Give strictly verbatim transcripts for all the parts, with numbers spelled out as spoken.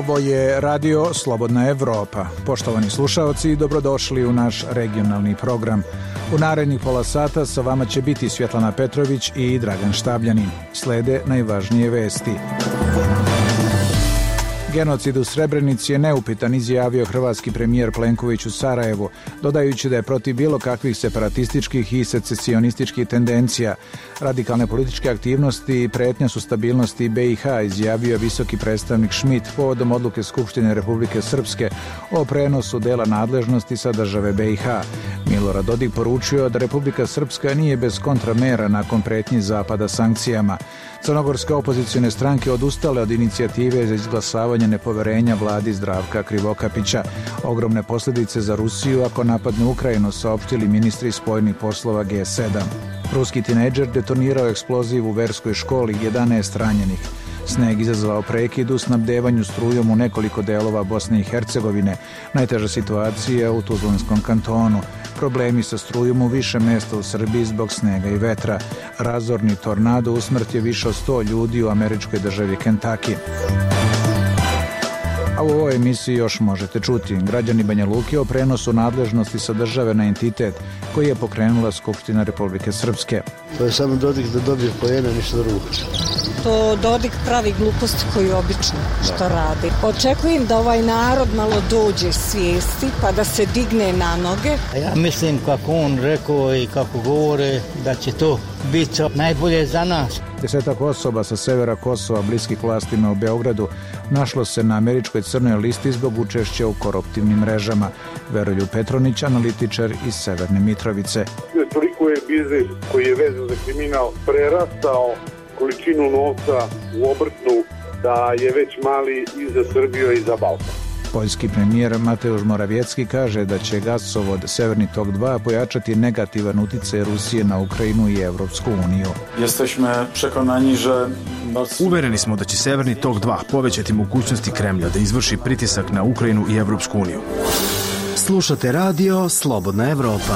Ovo je radio Slobodna Evropa. Poštovani slušaoci, dobrodošli u naš regionalni program. U narednih pola sata sa vama će biti Svjetlana Petrović i Dragan Štabljanin. Slede najvažnije vesti. Genocid u Srebrenici je neupitan, izjavio hrvatski premijer Plenković u Sarajevu, dodajući da je protiv bilo kakvih separatističkih i secesionističkih tendencija. Radikalne političke aktivnosti i pretnja su stabilnosti B i H, izjavio visoki predstavnik Schmidt povodom odluke Skupštine Republike Srpske o prenosu dela nadležnosti sa države B i H. Milorad Dodik poručio da Republika Srpska nije bez kontramera nakon pretnji Zapada sankcijama. Crnogorske opozicione stranke odustale od inicijative za izglasavanje nepoverenja vladi Zdravka Krivokapića. Ogromne posljedice za Rusiju ako napadne Ukrajinu, saopštili ministri spoljnih poslova G sedam. Ruski tinejdžer detonirao eksploziv u verskoj školi, jedanaest ranjenih. Sneg izazvao prekid u snabdevanju strujom u nekoliko delova Bosne i Hercegovine. Najteža situacija u Tuzlanskom kantonu. Problemi sa strujom u više mesta u Srbiji zbog snega i vetra. Razorni tornado usmrtio više od sto ljudi u američkoj državi Kentucky. A u ovoj emisiji još možete čuti. Građani Banja Luke o prenosu nadležnosti sa države na entitet koji je pokrenula Skupština Republike Srpske. To je samo Dodik da dobije poena, ništa drugo. To Dodik pravi gluposti koju obično što radi. Očekujem da ovaj narod malo dođe svijesti pa da se digne na noge. A ja mislim kako on rekao i kako govore da će to biti najbolje za nas. Desetak osoba sa severa Kosova, bliskih vlastima u Beogradu, našlo se na američkoj crnoj listi zbog učešća u koruptivnim mrežama. Veroljub Petronić, analitičar iz Severne Mitrovice. Toliko je biznis koji je vezan za kriminal prerastao količinu novca u obrtnu da je već mali i za Srbiju i za Balkan. Poljski premijer Mateusz Morawiecki kaže da će gasovod Severni tok dva pojačati negativan uticaj Rusije na Ukrajinu i Evropsku uniju. Uvereni smo da će Severni tok dva povećati mogućnosti Kremlja da izvrši pritisak na Ukrajinu i Evropsku uniju. Slušate radio Slobodna Evropa.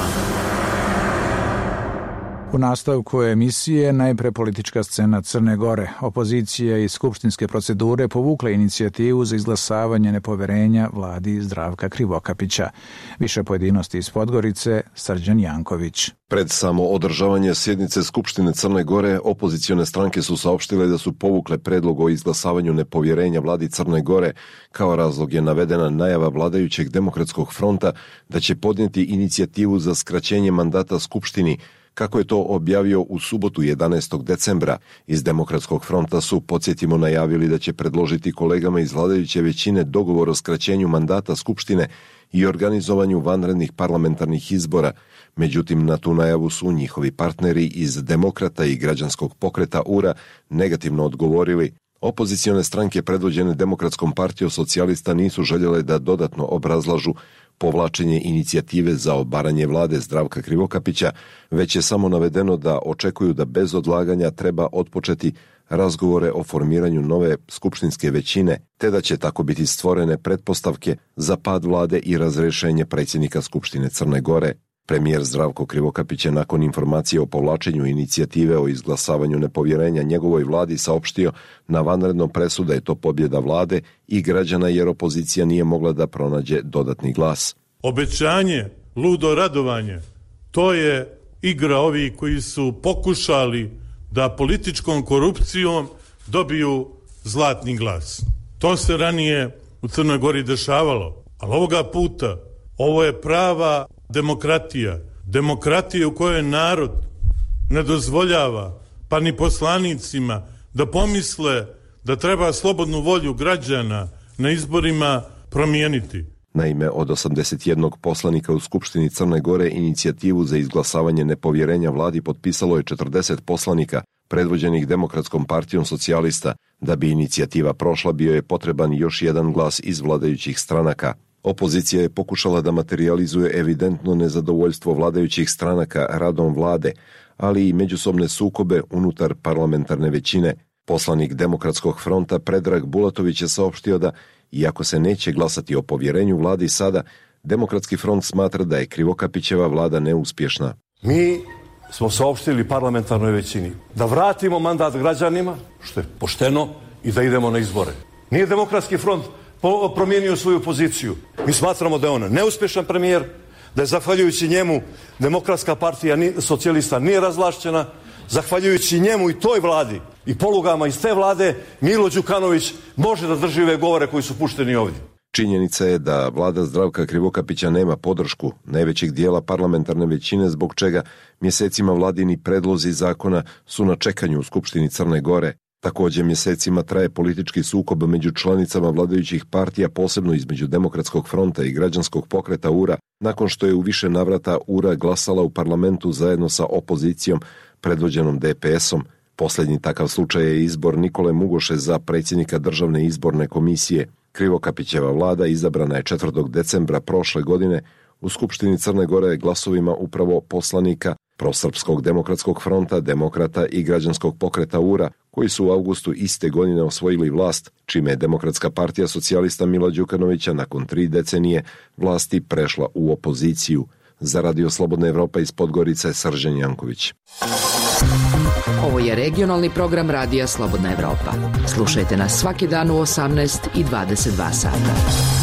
U nastavku emisije najpre politička scena Crne Gore. Opozicija iz skupštinske procedure povukla inicijativu za izglasavanje nepoverenja vladi Zdravka Krivokapića. Više pojedinosti iz Podgorice, Srđan Janković. Pred samo održavanje sjednice Skupštine Crne Gore, opozicione stranke su saopštile da su povukle predlog o izglasavanju nepovjerenja vladi Crne Gore. Kao razlog je navedena najava vladajućeg Demokratskog fronta da će podnijeti inicijativu za skraćenje mandata Skupštini. Kako je to objavio u subotu jedanaestog decembra, iz Demokratskog fronta su, podsjetimo, najavili da će predložiti kolegama iz vladajuće većine dogovor o skraćenju mandata Skupštine i organizovanju vanrednih parlamentarnih izbora. Međutim, na tu najavu su njihovi partneri iz Demokrata i Građanskog pokreta U R A negativno odgovorili. Opozicione stranke predvođene Demokratskom partijom socijalista nisu željele da dodatno obrazlažu povlačenje inicijative za obaranje vlade Zdravka Krivokapića, već je samo navedeno da očekuju da bez odlaganja treba otpočeti razgovore o formiranju nove skupštinske većine, te da će tako biti stvorene pretpostavke za pad vlade i razrešenje predsjednika Skupštine Crne Gore. Premijer Zdravko Krivokapić je nakon informacije o povlačenju inicijative o izglasavanju nepovjerenja njegovoj vladi saopštio na vanrednom presu da je to pobjeda vlade i građana jer opozicija nije mogla da pronađe dodatni glas. Obećanje, ludo radovanje, to je igra ovih koji su pokušali da političkom korupcijom dobiju zlatni glas. To se ranije u Crnoj Gori dešavalo, ali ovoga puta ovo je prava demokratija. Demokratija u kojoj narod ne dozvoljava pa ni poslanicima da pomisle da treba slobodnu volju građana na izborima promijeniti. Naime, od osamdeset jednog poslanika u Skupštini Crne Gore inicijativu za izglasavanje nepovjerenja vladi potpisalo je četrdeset poslanika, predvođenih Demokratskom partijom socijalista. Da bi inicijativa prošla, bio je potreban još jedan glas iz vladajućih stranaka. Opozicija je pokušala da materijalizuje evidentno nezadovoljstvo vladajućih stranaka radom vlade, ali i međusobne sukobe unutar parlamentarne većine. Poslanik Demokratskog fronta Predrag Bulatović je saopštio da, iako se neće glasati o povjerenju vladi sada, Demokratski front smatra da je Krivokapićeva vlada neuspješna. Mi smo saopštili parlamentarnoj većini da vratimo mandat građanima, što je pošteno, i da idemo na izbore. Nije Demokratski front promijenio svoju poziciju. Mi smatramo da je on neuspješan premijer, da je zahvaljujući njemu Demokratska partija socijalista nije razvlašćena, zahvaljujući njemu i toj vladi i polugama iz te vlade Milo Đukanović može da drži ove govore koji su pušteni ovdje. Činjenica je da vlada Zdravka Krivokapića nema podršku najvećeg dijela parlamentarne većine, zbog čega mjesecima vladini predlozi zakona su na čekanju u Skupštini Crne Gore. Također mjesecima traje politički sukob među članicama vladajućih partija, posebno između Demokratskog fronta i Građanskog pokreta U R A, nakon što je u više navrata U R A glasala u parlamentu zajedno sa opozicijom predvođenom D P S-om. Posljednji takav slučaj je izbor Nikole Mugoše za predsjednika Državne izborne komisije. Krivokapićeva vlada izabrana je četvrtog decembra prošle godine u Skupštini Crne Gore glasovima upravo poslanika Prosrpskog demokratskog fronta, Demokrata i Građanskog pokreta U R A, koji su u avgustu iste godine osvojili vlast, čime je Demokratska partija socijalista Mila Đukanovića nakon tri decenije vlasti prešla u opoziciju. Za Radio Slobodna Evropa iz Podgorice, Srđan Janković. Ovo je regionalni program Radija Slobodna Evropa. Slušajte nas svaki dan u osamnaest i dvadeset dva sata.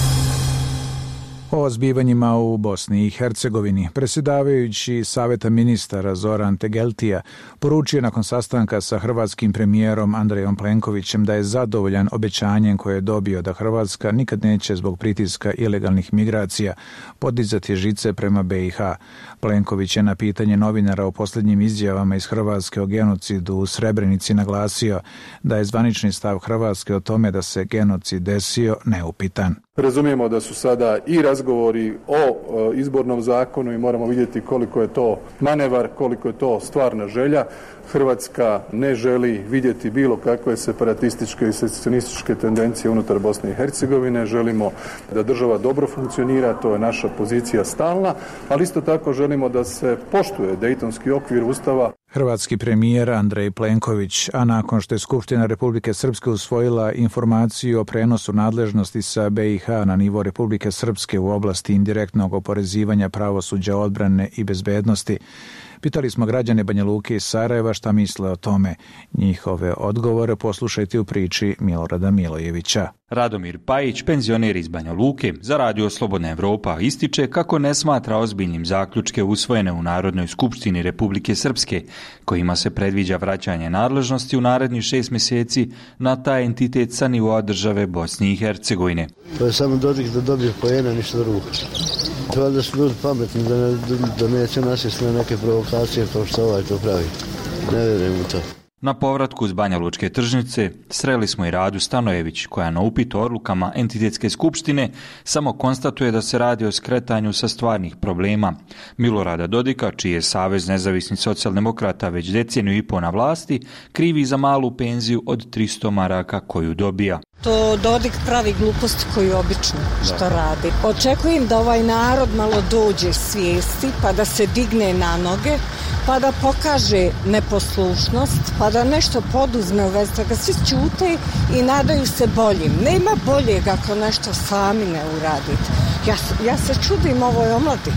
O zbivanjima u Bosni i Hercegovini predsjedavajući Saveta ministara Zoran Tegeltija poručio nakon sastanka sa hrvatskim premijerom Andrejom Plenkovićem da je zadovoljan obećanjem koje je dobio da Hrvatska nikad neće zbog pritiska ilegalnih migracija podizati žice prema B i H. Plenković je na pitanje novinara o posljednjim izjavama iz Hrvatske o genocidu u Srebrenici naglasio da je zvanični stav Hrvatske o tome da se genocid desio neupitan. Razumijemo da su sada i razgovori o izbornom zakonu i moramo vidjeti koliko je to manevar, koliko je to stvarna želja. Hrvatska ne želi vidjeti bilo kakve separatističke i secesionističke tendencije unutar Bosne i Hercegovine. Želimo da država dobro funkcionira, to je naša pozicija stalna, ali isto tako želimo da se poštuje Dejtonski okvir Ustava. Hrvatski premijer Andrej Plenković, a nakon što je Skupština Republike Srpske usvojila informaciju o prenosu nadležnosti sa B i H na nivo Republike Srpske u oblasti indirektnog oporezivanja pravosuđa, odbrane i bezbednosti, pitali smo građane Banja Luke i Sarajeva šta misle o tome. Njihove odgovore poslušajte u priči Milorada Milojevića. Radomir Pajić, penzioner iz Banja Luke, za Radio Slobodna Evropa ističe kako ne smatra ozbiljnim zaključke usvojene u Narodnoj skupštini Republike Srpske, kojima se predviđa vraćanje nadležnosti u narednih šest mjeseci na taj entitet sa nivoa države Bosne i Hercegovine. To je samo Dodik da dobije poena, ništa drugo. Treba da su ljudi pametni, da, ne, da neće nasjesti na neke provokacije kao što ovaj to pravi. Ne vjerujem u to. Na povratku s Banja Lučke tržnice sreli smo i Radu Stanojević, koja na upit o odlukama entitetske skupštine samo konstatuje da se radi o skretanju sa stvarnih problema. Milorada Dodika, čiji je Savez nezavisnih socijaldemokrata već deceniju i po na vlasti, krivi za malu penziju od tristo maraka koju dobija. To Dodik pravi gluposti koju obično što radi. Očekujem da ovaj narod malo dođe svijesti, pa da se digne na noge, pa da pokaže neposlušnost, pa da nešto poduzme u vezi toga. Svi ćute i nadaju se boljim. Nema boljeg ako nešto sami ne uradite. Ja, ja se čudim ovoj omladi.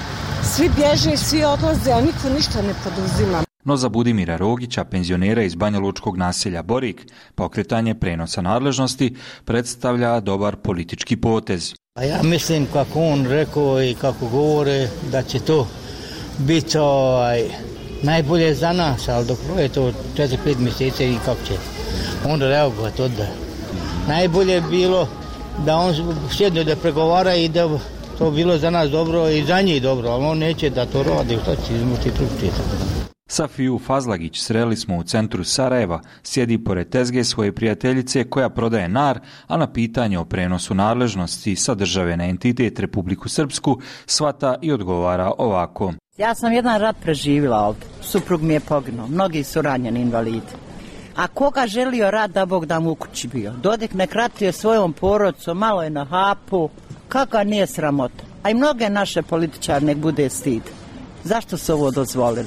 Svi bježe, svi odlaze, a niko ništa ne poduzima. No za Budimira Rogića, penzionera iz Banja Lučkog naselja Borik, pokretanje prenosa nadležnosti predstavlja dobar politički potez. A ja mislim kako on rekao i kako govore da će to biti ovaj, najbolje za nas, ali dok je to četiri pet mjeseci i kako će onda reagovati odda. Najbolje je bilo da on sjedne da pregovara i da to bilo za nas dobro i za njih dobro, ali on neće da to radi, što će izmuti trupiti. Safiju Fazlagić sreli smo u centru Sarajeva, sjedi pored tezge svoje prijateljice koja prodaje nar, a na pitanje o prenosu nadležnosti sa države na entitet Republiku Srpsku shvata i odgovara ovako. Ja sam jedan rat preživjela ovdje, suprug mi je poginuo, mnogi su ranjeni invalidi. A koga želio rat da Bog da mu u kući bio? Dodik nek ratuje svojom porodicom, malo je na hapu, kakva nije sramota. A i mnoge naše političare nek bude stid. Zašto su ovo dozvolili?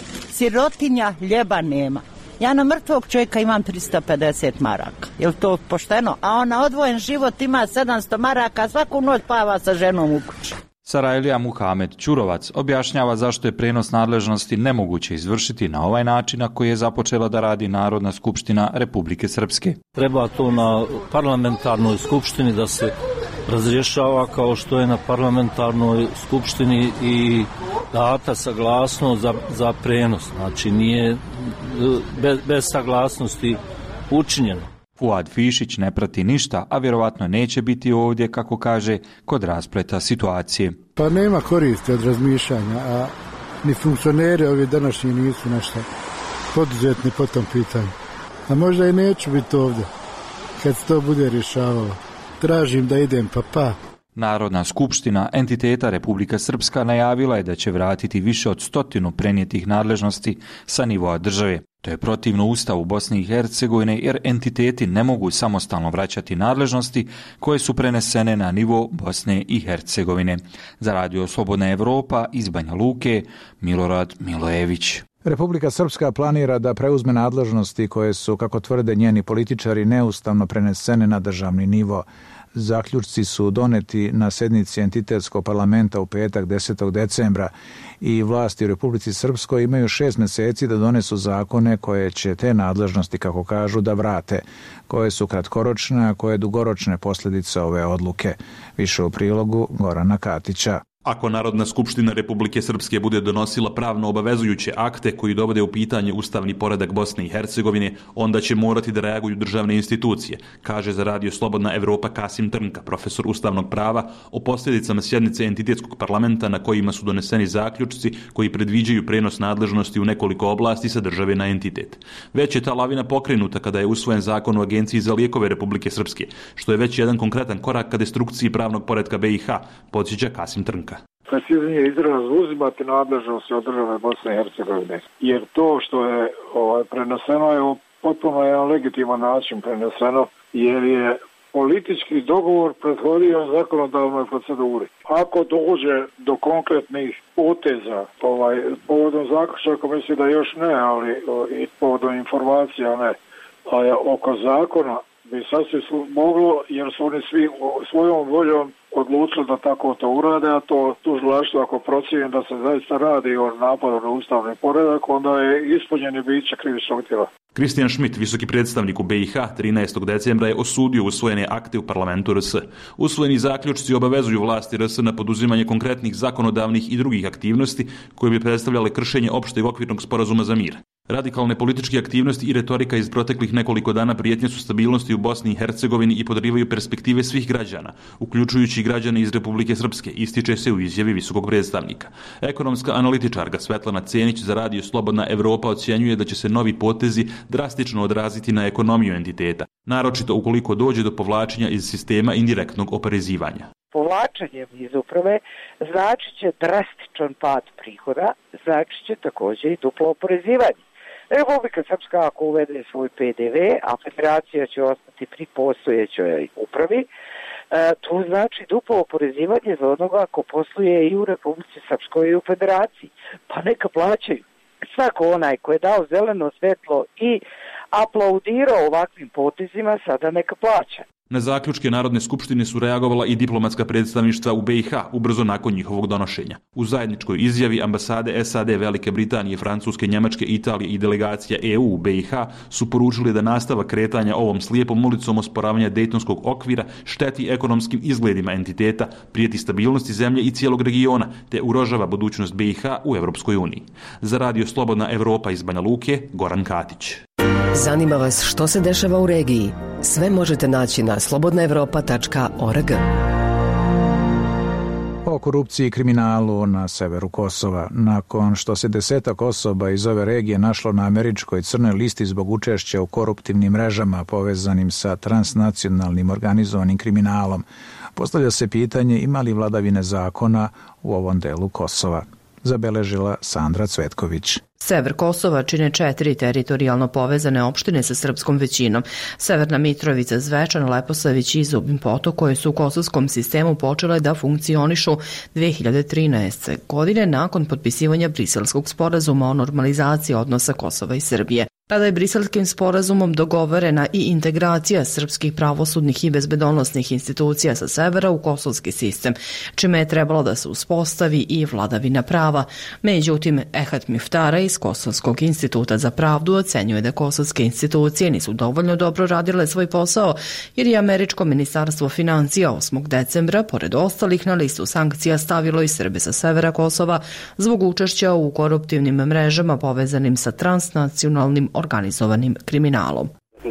Sirotinja, ljeba nema. Ja na mrtvog čovjeka imam tristo pedeset maraka. Je li to pošteno? A on na odvojen život ima sedamsto maraka, svaku noć pava sa ženom u kući. Sarajlija Muhamed Ćurovac objašnjava zašto je prenos nadležnosti nemoguće izvršiti na ovaj način na koji je započela da radi Narodna skupština Republike Srpske. Treba to na parlamentarnoj skupštini da se razrješava kao što je na parlamentarnoj skupštini i data saglasnost za, za prenos. Znači nije bez, bez saglasnosti učinjeno. Fuad Fišić ne prati ništa, a vjerovatno neće biti ovdje, kako kaže, kod raspleta situacije. Pa nema koristi od razmišljanja, a ni funkcioneri ovi današnji nisu nešto poduzetni po tom pitanju. A možda i neću biti ovdje kad se to bude rješavalo. Tražim da idem, pa pa. Narodna skupština entiteta Republika Srpska najavila je da će vratiti više od stotinu prenijetih nadležnosti sa nivoa države. To je protivno Ustavu Bosne i Hercegovine jer entiteti ne mogu samostalno vraćati nadležnosti koje su prenesene na nivo Bosne i Hercegovine. Za Radio Slobodna Evropa iz Banja Luke, Milorad Milojević. Republika Srpska planira da preuzme nadležnosti koje su, kako tvrde njeni političari, neustavno prenesene na državni nivo. Zaključci su doneti na sednici entitetskog parlamenta u petak desetog decembra i vlasti u Republici Srpskoj imaju šest mjeseci da donesu zakone koje će te nadležnosti, kako kažu, da vrate, koje su kratkoročne, a koje dugoročne posljedice ove odluke. Više u prilogu Gorana Katića. Ako Narodna skupština Republike Srpske bude donosila pravno obavezujuće akte koji dovode u pitanje ustavni poredak Bosne i Hercegovine, onda će morati da reaguju državne institucije, kaže za Radio Slobodna Evropa Kasim Trnka, profesor ustavnog prava, o posljedicama sjednice entitetskog parlamenta na kojima su doneseni zaključci koji predviđaju prenos nadležnosti u nekoliko oblasti sa države na entitet. Već je ta lavina pokrenuta kada je usvojen zakon o Agenciji za lijekove Republike Srpske, što je već jedan konkretan korak ka destrukciji pravnog poretka B i H, podsjeća Kasim Trnka. Preciznije izraz uzimati nadležnosti od države Bosne i Hercegovine. Jer to što je ovaj, preneseno je u potpuno jedan legitiman način preneseno, jer je politički dogovor prethodio zakonodavnoj proceduri. Ako dođe do konkretnih poteza, ovaj, povodom zaključaka mislim da još ne, ali i povodom informacija ne, a oko zakona bi sasvim moglo, jer su oni svi svojom voljom odlučili da tako to urade, a to tužilaštvo ako procijeni da se zaista radi o napadu na ustavni poredak, onda je ispunjeni biće krivičnog djela. Kristijan Šmit, visoki predstavnik u B i H, trinaestog decembra je osudio usvojene akte u parlamentu R S. Usvojeni zaključci obavezuju vlasti R S na poduzimanje konkretnih zakonodavnih i drugih aktivnosti koje bi predstavljale kršenje opšteg okvirnog sporazuma za mir. Radikalne političke aktivnosti i retorika iz proteklih nekoliko dana prijetnje su stabilnosti u Bosni i Hercegovini i podrivaju perspektive svih građana, uključujući i građane iz Republike Srpske, ističe se u izjavi visokog predstavnika. Ekonomska analitičarka Svetlana Cenić za Radio Slobodna Evropa ocjenjuje da će se novi potezi drastično odraziti na ekonomiju entiteta, naročito ukoliko dođe do povlačenja iz sistema indirektnog oporezivanja. Povlačenjem iz uprave znači će drastičan pad prihoda, znači će također i duplo oporezivanje. Republika Srpska ako uvede svoj P D V, a federacija će ostati pri postojećoj upravi, to znači duplo oporezivanje za onoga ko posluje i u Republici Srpskoj i u federaciji. Pa neka plaćaju. Svako onaj ko je dao zeleno svjetlo i aplaudirao ovakvim potezima, sada neka plaća. Na zaključke Narodne skupštine su reagovala i diplomatska predstavništva u B i H ubrzo nakon njihovog donošenja. U zajedničkoj izjavi ambasade S A D, Velike Britanije, Francuske, Njemačke, Italije i delegacija E U u B i H su poručili da nastavak kretanja ovom slijepom ulicom osporavanja Dejtonskog okvira šteti ekonomskim izgledima entiteta, prijeti stabilnosti zemlje i cijelog regiona, te ugrožava budućnost B i H u Evropskoj uniji. Za Radio Slobodna Evropa iz Banja Luke, Goran Katić. Zanima vas što se dešava u regiji? Sve možete naći na slobodna evropa tačka org. O korupciji i kriminalu na severu Kosova. Nakon što se desetak osoba iz ove regije našlo na američkoj crnoj listi zbog učešća u koruptivnim mrežama povezanim sa transnacionalnim organizovanim kriminalom, postavlja se pitanje ima li vladavine zakona u ovom delu Kosova. Zabeležila Sandra Cvetković. Sever Kosova čine četiri teritorijalno povezane opštine sa srpskom većinom. Severna Mitrovica, Zvečan, Leposavić i Zubin Potok, koje su u kosovskom sistemu počele da funkcionišu dve hiljade trinaeste. godine nakon potpisivanja Briselskog sporazuma o normalizaciji odnosa Kosova i Srbije. Tada je Briselskim sporazumom dogovorena i integracija srpskih pravosudnih i bezbedonosnih institucija sa severa u kosovski sistem, čime je trebalo da se uspostavi i vladavina prava. Međutim, Ehad Miftara iz Kosovskog instituta za pravdu ocenjuje da kosovske institucije nisu dovoljno dobro radile svoj posao, jer je američko ministarstvo financija osmog decembra, pored ostalih, na listu sankcija stavilo i Srbe sa severa Kosova zbog učešća u koruptivnim mrežama povezanim sa transnacionalnim organizovanim kriminalom.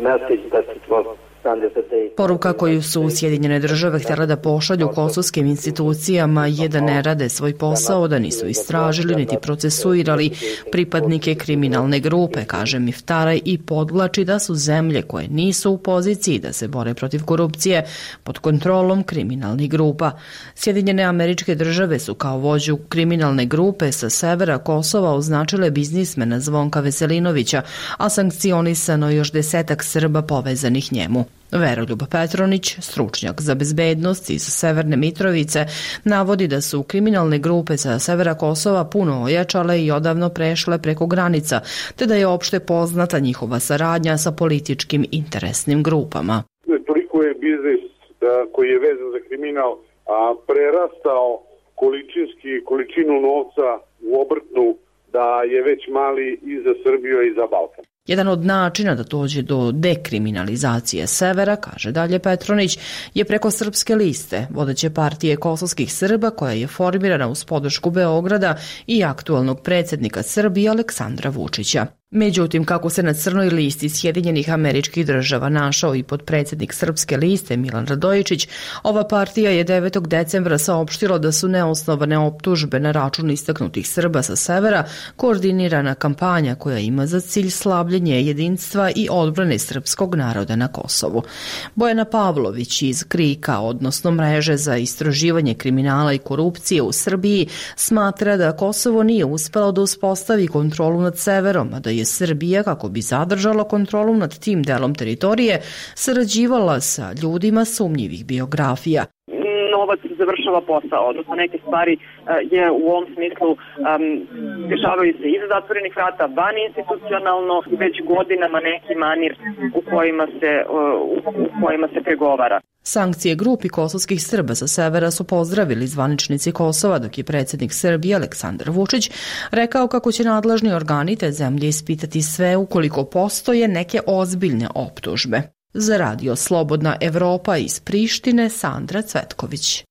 Poruka koju su Sjedinjene države htjela da pošalju kosovskim institucijama je da ne rade svoj posao, da nisu istražili niti procesuirali pripadnike kriminalne grupe, kaže Miftaraj, i podvlači da su zemlje koje nisu u poziciji da se bore protiv korupcije pod kontrolom kriminalnih grupa. Sjedinjene Američke države su kao vođu kriminalne grupe sa severa Kosova označile biznismena Zvonka Veselinovića, a sankcionisano još desetak Srba povezanih njemu. Veroljub Petronić, stručnjak za bezbednost iz Severne Mitrovice, navodi da su kriminalne grupe sa severa Kosova puno ojačale i odavno prešle preko granica, te da je opšte poznata njihova saradnja sa političkim interesnim grupama. Toliko je biznis koji je vezan za kriminal a prerastao količinski količinu novca u obrtnu da je već mali i za Srbiju i za Balkan. Jedan od načina da dođe do dekriminalizacije severa, kaže dalje Petronić, je preko Srpske liste, vodeće partije kosovskih Srba, koja je formirana uz podršku Beograda i aktualnog predsjednika Srbije Aleksandra Vučića. Međutim, kako se na crnoj listi Sjedinjenih Američkih država našao i podpredsjednik Srpske liste Milan Radojičić, ova partija je devetog decembra saopštila da su neosnovane optužbe na račun istaknutih Srba sa severa koordinirana kampanja koja ima za cilj slabljenje jedinstva i odbrane srpskog naroda na Kosovu. Bojana Pavlović iz Krika, odnosno mreže za istraživanje kriminala i korupcije u Srbiji, smatra da Kosovo nije uspelo da uspostavi kontrolu nad severom, a da je Srbija, kako bi zadržala kontrolu nad tim delom teritorije, sarađivala sa ljudima sumnjivih biografija. Novac završava posao, odnosno neke stvari je u ovom smislu um, dešavaju se iza zatvorenih vrata, van institucionalno, već godinama neki manir u kojima se, uh, u kojima se pregovara. Sankcije grupi kosovskih Srba sa severa su pozdravili zvaničnici Kosova, dok je predsjednik Srbije Aleksandar Vučić rekao kako će nadležni organi te zemlje ispitati sve ukoliko postoje neke ozbiljne optužbe. Za radio Slobodna Evropa iz Prištine, Sandra Cvetković.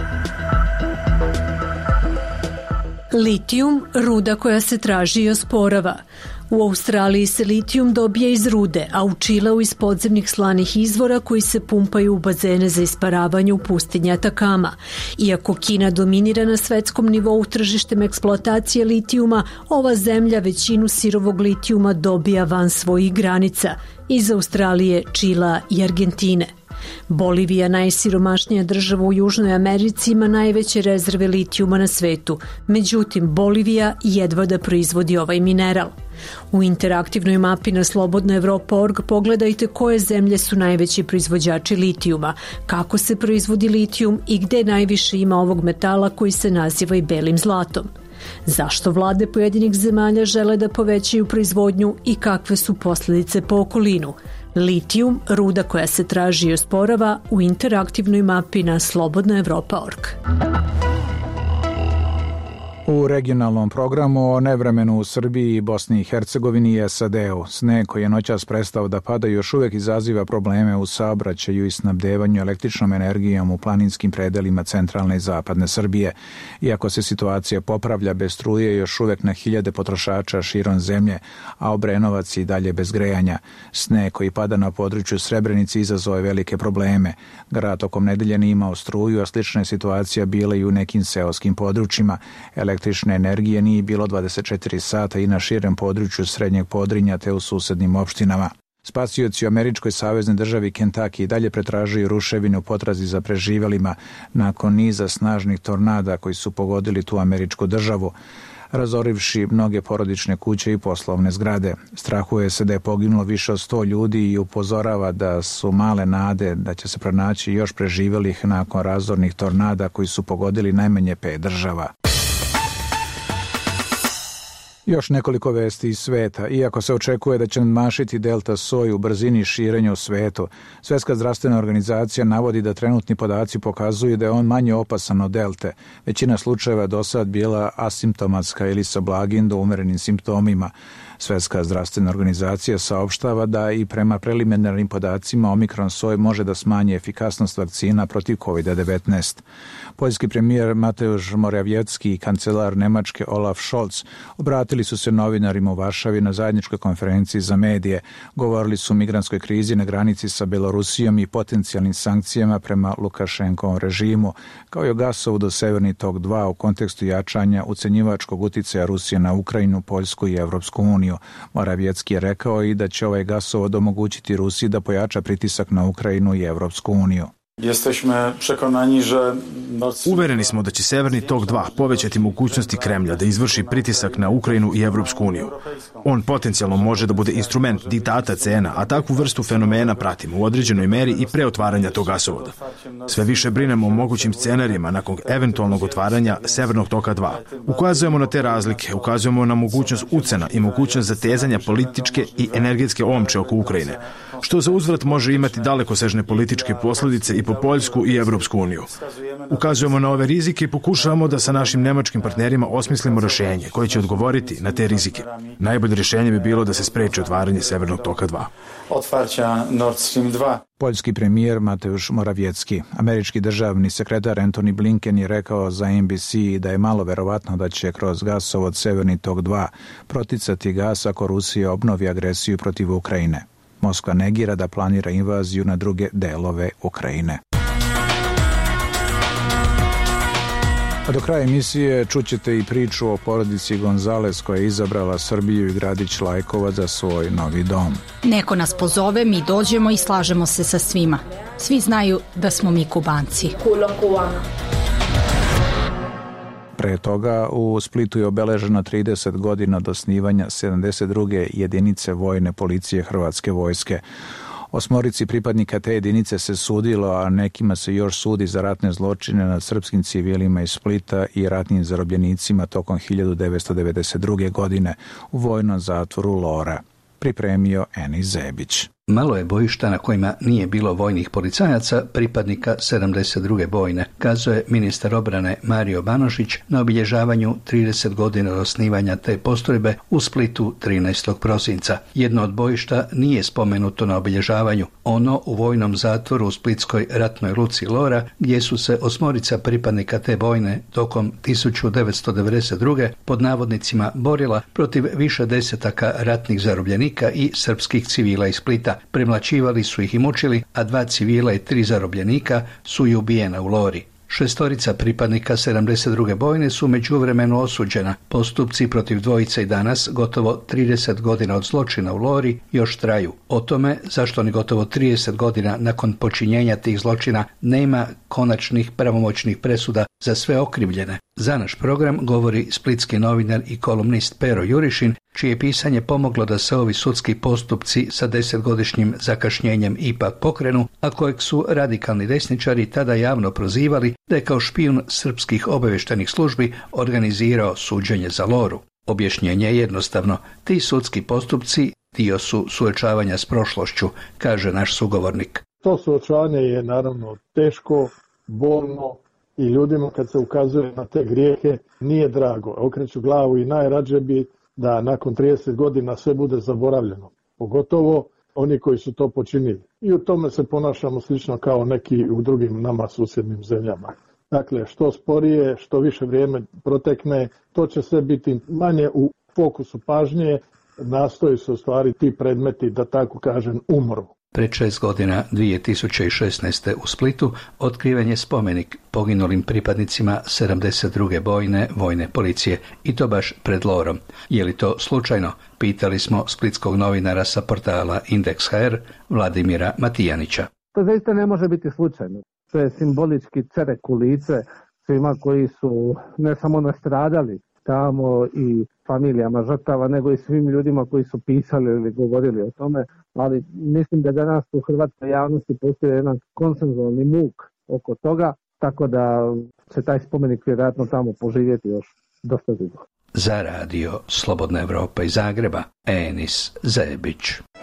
Litijum, ruda koja se traži i osporava. U Australiji se litijum dobija iz rude, a u Čileu iz podzemnih slanih izvora koji se pumpaju u bazene za isparavanje u pustinji Atakama. Iako Kina dominira na svetskom nivou tržištem eksploatacije litijuma, ova zemlja većinu sirovog litijuma dobija van svojih granica, iz Australije, Čila i Argentine. Bolivija, najsiromašnija država u Južnoj Americi, ima najveće rezerve litijuma na svetu. Međutim, Bolivija jedva da proizvodi ovaj mineral. U interaktivnoj mapi na slobodna evropa tačka org pogledajte koje zemlje su najveći proizvođači litijuma, kako se proizvodi litijum i gde najviše ima ovog metala koji se naziva i belim zlatom. Zašto vlade pojedinih zemalja žele da povećaju proizvodnju i kakve su posljedice po okolinu? Litijum, ruda koja se traži i osporava, u interaktivnoj mapi na slobodna evropa tačka org. U regionalnom programu o nevremenu u Srbiji, Bosni i Hercegovini i S A D-u. Sneg koji je noćas prestao da pada još uvijek izaziva probleme u saobraćaju i snabdevanju električnom energijom u planinskim predelima centralne i zapadne Srbije. Iako se situacija popravlja, bez struje još uvijek na hiljade potrošača širom zemlje, a Obrenovac i dalje bez grejanja. Sneg koji pada na području Srebrenice izazove velike probleme. Grad tokom nedelje nije imao struju, a slična je situacija bila i u nekim seoskim područjima. Električne energije nije bilo dvadeset četiri sata i na širem području Srednjeg Podrinja te u susednim opštinama. Spasioci u američkoj saveznoj državi Kentucky i dalje pretražuju ruševine u potrazi za preživelima nakon niza snažnih tornada koji su pogodili tu američku državu, razorivši mnoge porodične kuće i poslovne zgrade. Strahuje se da je poginulo više od sto ljudi i upozorava da su male nade da će se pronaći još preživelih nakon razornih tornada koji su pogodili najmanje pet država. Još nekoliko vesti iz sveta. Iako se očekuje da će nadmašiti delta soj u brzini širenja u svetu, Svjetska zdravstvena organizacija navodi da trenutni podaci pokazuju da je on manje opasan od delte. Većina slučajeva je do sad bila asimptomatska ili sa blagim do umerenim simptomima. Svjetska zdravstvena organizacija saopštava da i prema preliminarnim podacima omikron soj može da smanji efikasnost vakcina protiv kovid devetnaest. Poljski premijer Mateusz Morawiecki i kancelar Nemačke Olaf Scholz obratili su se novinarima u Varšavi na zajedničkoj konferenciji za medije. Govorili su o migrantskoj krizi na granici sa Belorusijom i potencijalnim sankcijama prema Lukašenkovom režimu, kao i o gasovodu Severni tok dva u kontekstu jačanja ucenjivačkog uticaja Rusije na Ukrajinu, Poljsku i Evropsku uniju. Morawiecki je rekao i da će ovaj gasovod omogućiti Rusiji da pojača pritisak na Ukrajinu i Evropsku uniju. Uvereni smo da će Severni tok dva povećati mogućnosti Kremlja da izvrši pritisak na Ukrajinu i Evropsku uniju. On potencijalno može da bude instrument diktata cena, a takvu vrstu fenomena pratimo u određenoj meri i pre otvaranja tog gasovoda. Sve više brinemo o mogućim scenarijima nakon eventualnog otvaranja Severnog toka dva. Ukazujemo na te razlike, ukazujemo na mogućnost ucena i mogućnost zatezanja političke i energetske omče oko Ukrajine, što za uzvrat može imati dalekosežne političke posljedice i po Poljsku i Evropsku uniju. Ukazujemo na ove rizike i pokušavamo da sa našim nemačkim partnerima osmislimo rješenje koje će odgovoriti na te rizike. Najbolje rješenje bi bilo da se spreči otvaranje Severnog toka dva. Otvarća Nord Stream dva. Poljski premijer Mateusz Morawiecki. Američki državni sekretar Antony Blinken je rekao za N B C da je malo verovatno da će kroz gasovod Severni tok dva proticati gas ako Rusija obnovi agresiju protiv Ukrajine. Moskva negira da planira invaziju na druge delove Ukrajine. A do kraja emisije čućete i priču o porodici Gonzales koja je izabrala Srbiju i gradić Lajkovac za svoj novi dom. Neko nas pozove, mi dođemo i slažemo se sa svima. Svi znaju da smo mi Kubanci. Pre toga u Splitu je obeleženo trideset godina od osnivanja sedamdeset druge jedinice vojne policije Hrvatske vojske. Osmorici pripadnika te jedinice se sudilo, a nekima se još sudi za ratne zločine nad srpskim civilima iz Splita i ratnim zarobljenicima tokom hiljadu devetsto devedeset druge. godine u vojnom zatvoru Lora. Pripremio Enis Zebić. Malo je bojišta na kojima nije bilo vojnih policajaca, pripadnika sedamdeset druge bojne, kazuje ministar obrane Mario Banožić na obilježavanju trideset godina od osnivanja te postrojbe u Splitu trinaestog prosinca. Jedno od bojišta nije spomenuto na obilježavanju, ono u vojnom zatvoru u splitskoj ratnoj luci Lora, gdje su se osmorica pripadnika te bojne tokom hiljadu devetsto devedeset druge pod navodnicima borila protiv više desetaka ratnih zarobljenika i srpskih civila iz Splita. Premlaćivali su ih i mučili, a dva civila i tri zarobljenika su i ubijena u Lori. Šestorica pripadnika sedamdeset druge bojne su međuvremeno osuđena. Postupci protiv dvojice i danas, gotovo trideset godina od zločina u Lori, još traju. O tome zašto ni gotovo trideset godina nakon počinjenja tih zločina nema konačnih pravomoćnih presuda za sve okrivljene. Za naš program govori splitski novinar i kolumnist Pero Jurišin, čije pisanje pomoglo da se ovi sudski postupci sa desetgodišnjim zakašnjenjem ipak pokrenu, a kojeg su radikalni desničari tada javno prozivali da je kao špijun srpskih obavještajnih službi organizirao suđenje za Loru. Objašnjenje je jednostavno, ti sudski postupci dio su suočavanja s prošlošću, kaže naš sugovornik. To suočavanje je naravno teško, bolno i ljudima kad se ukazuje na te grijehe nije drago. Okreću glavu i najrađe bi da nakon trideset godina sve bude zaboravljeno. Pogotovo oni koji su to počinili. I u tome se ponašamo slično kao neki u drugim nama susjednim zemljama. Dakle, što sporije, što više vrijeme protekne, to će sve biti manje u fokusu pažnje, nastoji se u stvari ti predmeti, da tako kažem, umru. Pred šest godina, dvije tisuće šesnaeste. u Splitu, otkriven je spomenik poginulim pripadnicima sedamdeset druge bojne vojne policije, i to baš pred Lorom. Je li to slučajno? Pitali smo splitskog novinara sa portala Indeks ha er, Vladimira Matijanića. To zaista ne može biti slučajno. To je simbolički cerek u lice svima koji su ne samo nastradali tamo i familijama žrtava, nego i svim ljudima koji su pisali ili govorili o tome, ali mislim da danas u hrvatskoj javnosti postoji jedan konsenzualni muk oko toga, tako da će taj spomenik vjerojatno tamo poživjeti još dosta dugo. Za radio Slobodna Evropa iz Zagreba, Enis Zebić.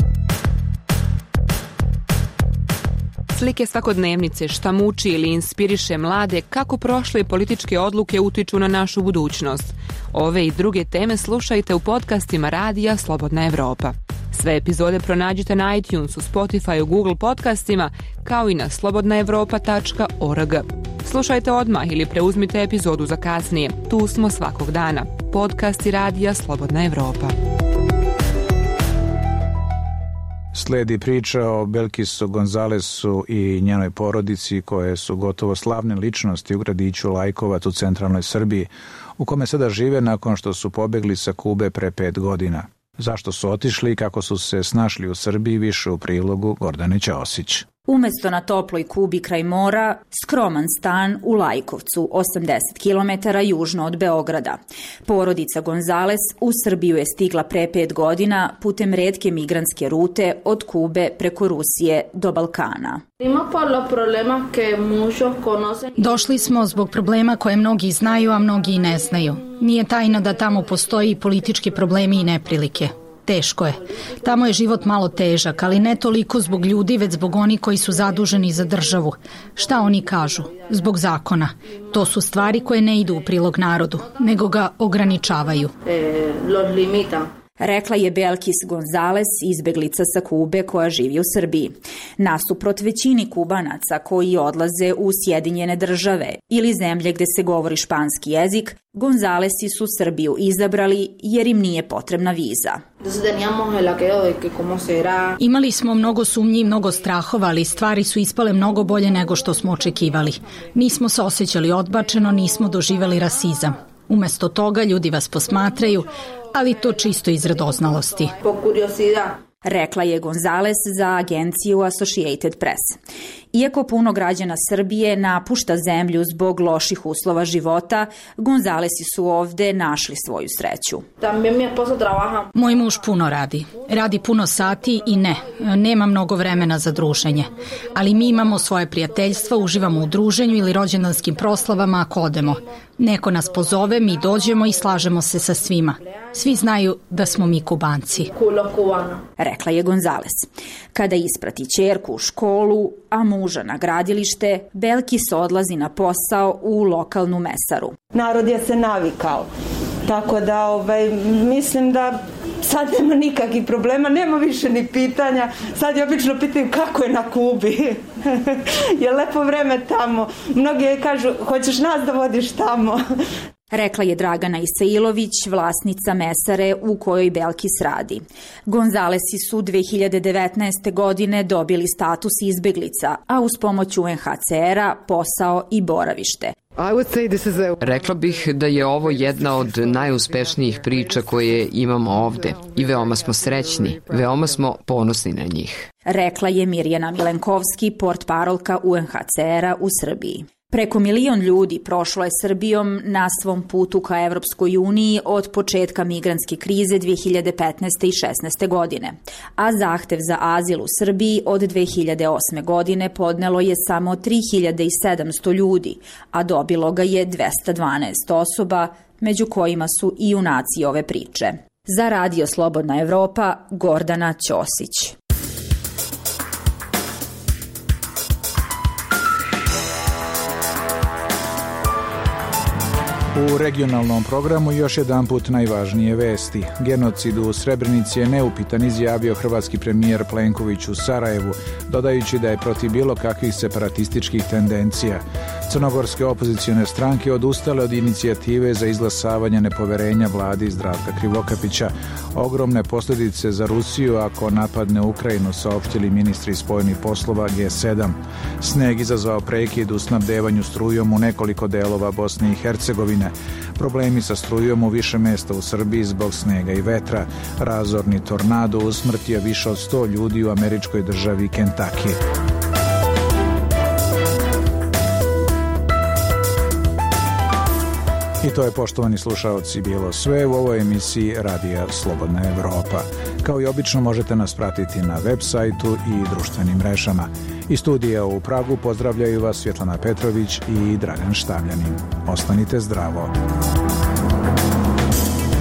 Slike svakodnevnice, šta muči ili inspiriše mlade, kako prošle političke odluke utiču na našu budućnost. Ove i druge teme slušajte u podcastima Radija Slobodna Evropa. Sve epizode pronađite na iTunesu, Spotifyu, Google podcastima, kao i na slobodna evropa tačka org. Slušajte odmah ili preuzmite epizodu za kasnije. Tu smo svakog dana. Podcasti Radija Slobodna Evropa. Slijedi priča o Belkisu Gonzalesu i njenoj porodici, koje su gotovo slavne ličnosti u gradiću Lajkovac u centralnoj Srbiji, u kome sada žive nakon što su pobegli sa Kube pre pet godina. Zašto su otišli i kako su se snašli u Srbiji, više u prilogu Gordane Ćosić. Umesto na toploj Kubi kraj mora, skroman stan u Lajkovcu, osamdeset kilometara južno od Beograda. Porodica Gonzales u Srbiju je stigla pre pet godina putem retke migrantske rute od Kube preko Rusije do Balkana. Došli smo zbog problema koje mnogi znaju, a mnogi i ne znaju. Nije tajna da tamo postoji politički problemi i neprilike. Teško je. Tamo je život malo težak, ali ne toliko zbog ljudi, već zbog onih koji su zaduženi za državu. Šta oni kažu? Zbog zakona. To su stvari koje ne idu u prilog narodu, nego ga ograničavaju. Rekla je Belkis Gonzales, izbeglica sa Kube koja živi u Srbiji. Nasuprot većini Kubanaca koji odlaze u Sjedinjene države ili zemlje gde se govori španski jezik, Gonzalesi su Srbiju izabrali jer im nije potrebna viza. Imali smo mnogo sumnji i mnogo strahova, ali stvari su ispale mnogo bolje nego što smo očekivali. Nismo se osjećali odbačeno, nismo doživjeli rasizam. Umesto toga ljudi vas posmatraju, ali to čisto iz radoznalosti. Rekla je Gonzales za agenciju Associated Press. Iako puno građana Srbije napušta zemlju zbog loših uslova života, Gonzalesi su ovde našli svoju sreću. Moj muž puno radi. Radi puno sati i ne, nema mnogo vremena za druženje. Ali mi imamo svoje prijateljstva, uživamo u druženju ili rođendanskim proslavama ako odemo. Neko nas pozove, mi dođemo i slažemo se sa svima. Svi znaju da smo mi Kubanci. Rekla je Gonzales. Kada isprati ćerku u školu, a muža na gradilište, Belkis odlazi na posao u lokalnu mesaru. Narod je se navikao, tako da ovaj, mislim da sad nema nikakvih problema, nema više ni pitanja. Sad je obično pitaju kako je na Kubi. Je lepo vreme tamo. Mnogi kažu, hoćeš nas da vodiš tamo? Rekla je Dragana Isailović, vlasnica mesare u kojoj Belkis radi. Gonzalesi su dve hiljade devetnaeste. godine dobili status izbeglica, a uz pomoć U N H C R-a posao i boravište. Rekla bih da je ovo jedna od najuspešnijih priča koje imamo ovde i veoma smo srećni, veoma smo ponosni na njih. Rekla je Mirjana Milenkovski, portparolka U N H C R-a u Srbiji. Preko milion ljudi prošlo je Srbijom na svom putu ka Evropskoj uniji od početka migrantske krize dve hiljade petnaeste. i šesnaeste. godine, a zahtev za azil u Srbiji od dve hiljade osme. godine podnelo je samo tri hiljade sedamsto ljudi, a dobilo ga je dvesta dvanaest osoba, među kojima su i junaci ove priče. Za Radio Slobodna Evropa, Gordana Ćosić. U regionalnom programu još jedan put najvažnije vesti. Genocid u Srebrenici je neupitan, izjavio hrvatski premijer Plenković u Sarajevu, dodajući da je protiv bilo kakvih separatističkih tendencija. Crnogorske opozicione stranke odustale od inicijative za izglasavanje nepoverenja vladi Zdravka Krivlokapića. Ogromne posljedice za Rusiju ako napadne Ukrajinu, saopštili ministri spoljnih poslova G sedam. Sneg izazvao prekid u snabdevanju strujom u nekoliko delova Bosne i Hercegovine. Problemi sa strujom u više mesta u Srbiji zbog snega i vetra. Razorni tornado usmrtio više od sto ljudi u američkoj državi Kentucky. I to je, poštovani slušaoci, bilo sve u ovoj emisiji Radija Slobodna Evropa. Kao i obično možete nas pratiti na web sajtu i društvenim mrežama. Iz studija u Pragu pozdravljaju vas Svjetlana Petrović i Dragan Štavljanin. Ostanite zdravo.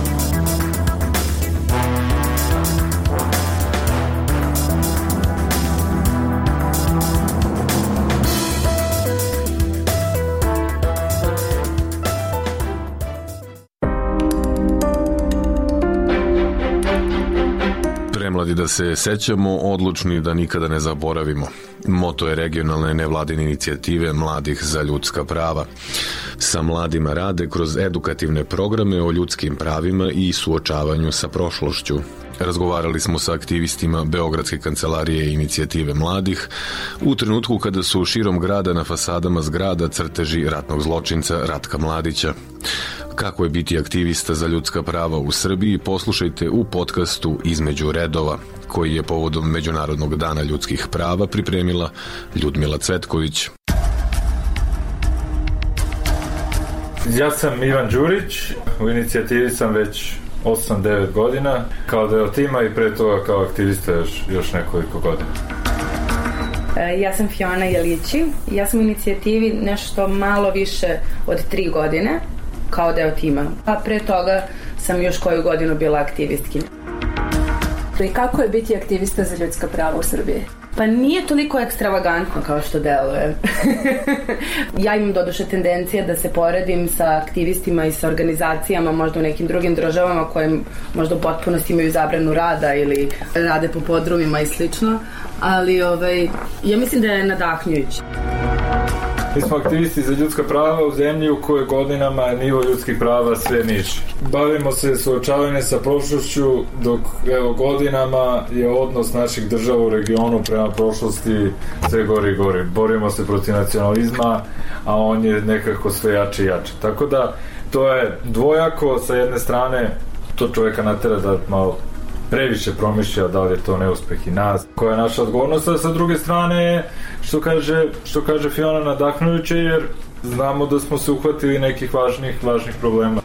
Nemladi da se sećamo, odlučni da nikada ne zaboravimo. Moto je regionalne nevladine inicijative Mladih za ljudska prava. Sa mladima rade kroz edukativne programe o ljudskim pravima i suočavanju sa prošlošću. Razgovarali smo sa aktivistima Beogradske kancelarije inicijative mladih u trenutku kada su širom grada na fasadama zgrada crteži ratnog zločinca Ratka Mladića. Kako je biti aktivista za ljudska prava u Srbiji, poslušajte u podcastu Između redova, koji je povodom Međunarodnog dana ljudskih prava pripremila Ljudmila Cvetković. Ja sam Ivan Đurić, u inicijativi sam već osam devet godina, kao deo tima i pre toga kao aktivista još, još nekoliko godina. Ja sam Fiona Jelići, ja sam u inicijativi nešto malo više od tri godine kao deo tima, a pre toga sam još koju godinu bila aktivistkinja. I kako je biti aktivista za ljudska prava u Srbiji? Pa nije toliko ekstravagantno kao što deluje. Ja imam doduše tendencije da se poredim sa aktivistima i sa organizacijama možda u nekim drugim državama koje možda u potpunosti imaju zabranu rada ili rade po podrumima i slično, ali ovaj, ja mislim da je nadahnjujuće. Mi smo aktivisti za ljudska prava u zemlji u kojoj godinama nivo ljudskih prava sve niži. Bavimo se suočavanjem sa prošlošću, dok evo, godinama je odnos naših država u regionu prema prošlosti sve gori i gori. Borimo se protiv nacionalizma, a on je nekako sve jače i jače. Tako da to je dvojako, sa jedne strane to čovjeka natera da malo previše promišlja da li je to neuspeh i nas, koja je naša odgovornost, a sa druge strane što kaže, što kaže Fiona, nadahnujuće, jer znamo da smo se uhvatili nekih važnih, važnih problema.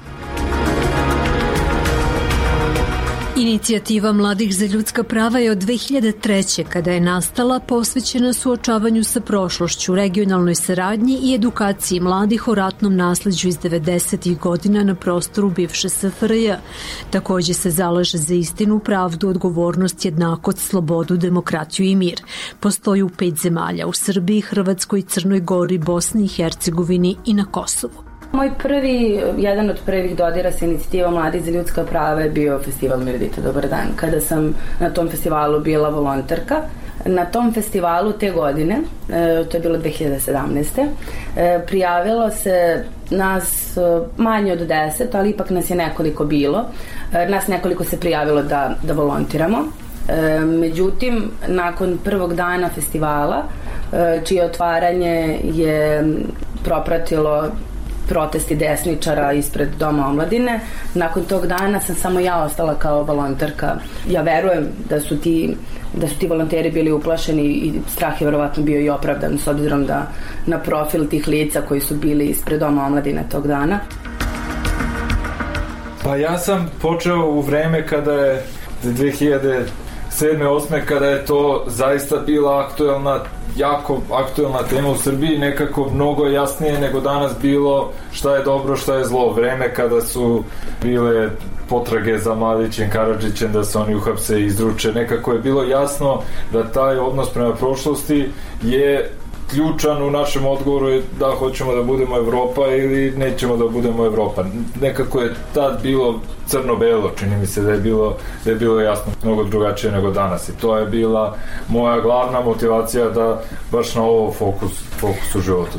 Inicijativa Mladih za ljudska prava je od dve hiljade treće. kada je nastala, posvećena suočavanju sa prošlošću, regionalnoj saradnji i edukaciji mladih o ratnom nasleđu iz devedesetih godina na prostoru bivše S F R J. Takođe se zalaže za istinu, pravdu, odgovornost, jednakost, slobodu, demokratiju i mir. Postoji u pet zemalja, u Srbiji, Hrvatskoj, Crnoj Gori, Bosni i Hercegovini i na Kosovu. Moj prvi, jedan od prvih dodira sa inicijativom Mladih za ljudska prava je bio festival Mirdite dobar dan, kada sam na tom festivalu bila volonterka. Na tom festivalu te godine, to je bilo dve hiljade sedamnaeste. prijavilo se nas manje od deset, ali ipak nas je nekoliko bilo. Nas nekoliko se prijavilo da, da volontiramo. Međutim, nakon prvog dana festivala, čije otvaranje je propratilo protesti desničara ispred Doma omladine, nakon tog dana sam samo ja ostala kao volonterka. Ja verujem da su ti, da su ti volonteri bili uplašeni i strah je verovatno bio i opravdan s obzirom da na profil tih lica koji su bili ispred Doma omladine tog dana. Pa ja sam počeo u vreme kada je dve hiljade sedme osme kada je to zaista bila aktuelna, jako aktuelna tema u Srbiji, nekako mnogo jasnije nego danas bilo šta je dobro, šta je zlo. Vreme kada su bile potrage za Mladićem, Karadžićem, da se oni uhapse i izruče, nekako je bilo jasno da taj odnos prema prošlosti je ključan u našem odgovoru, je da hoćemo da budemo Evropa ili nećemo da budemo Evropa. Nekako je tad bilo crno-belo, čini mi se da je bilo, da je bilo jasno mnogo drugačije nego danas i to je bila moja glavna motivacija da baš na ovo fokus, fokus u životu.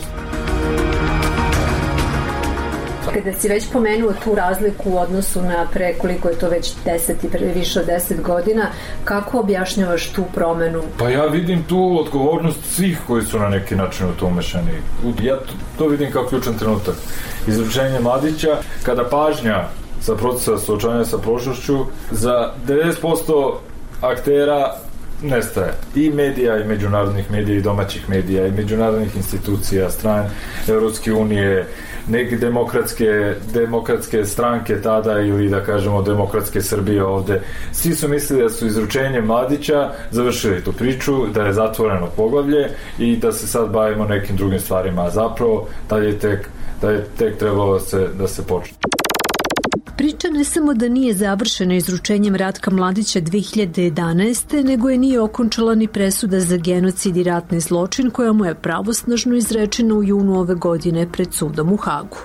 Kada si već pomenuo tu razliku u odnosu na pre koliko je to već deset i pre više od deset godina, kako objašnjavaš tu promenu? Pa ja vidim tu odgovornost svih koji su na neki način u to umešani. Ja to, to vidim kao ključan trenutak. Izručenje Mladića, kada pažnja sa procesa suočavanja sa prošlošću za devedeset posto aktera nestaje. I medija, i međunarodnih medija, i domaćih medija, i međunarodnih institucija, strane Evropske unije, neke demokratske, demokratske stranke tada ili da kažemo demokratske Srbije ovde. Svi su mislili da su izručenjem Mladića završili tu priču, da je zatvoreno poglavlje i da se sad bavimo nekim drugim stvarima, a zapravo da je tek, da je tek trebalo da se, da se počne. Priča ne samo da nije završena izručenjem Ratka Mladića dve hiljade jedanaeste. nego je nije okončala ni presuda za genocid i ratni zločin koja mu je pravosnažno izrečena u junu ove godine pred sudom u Hagu.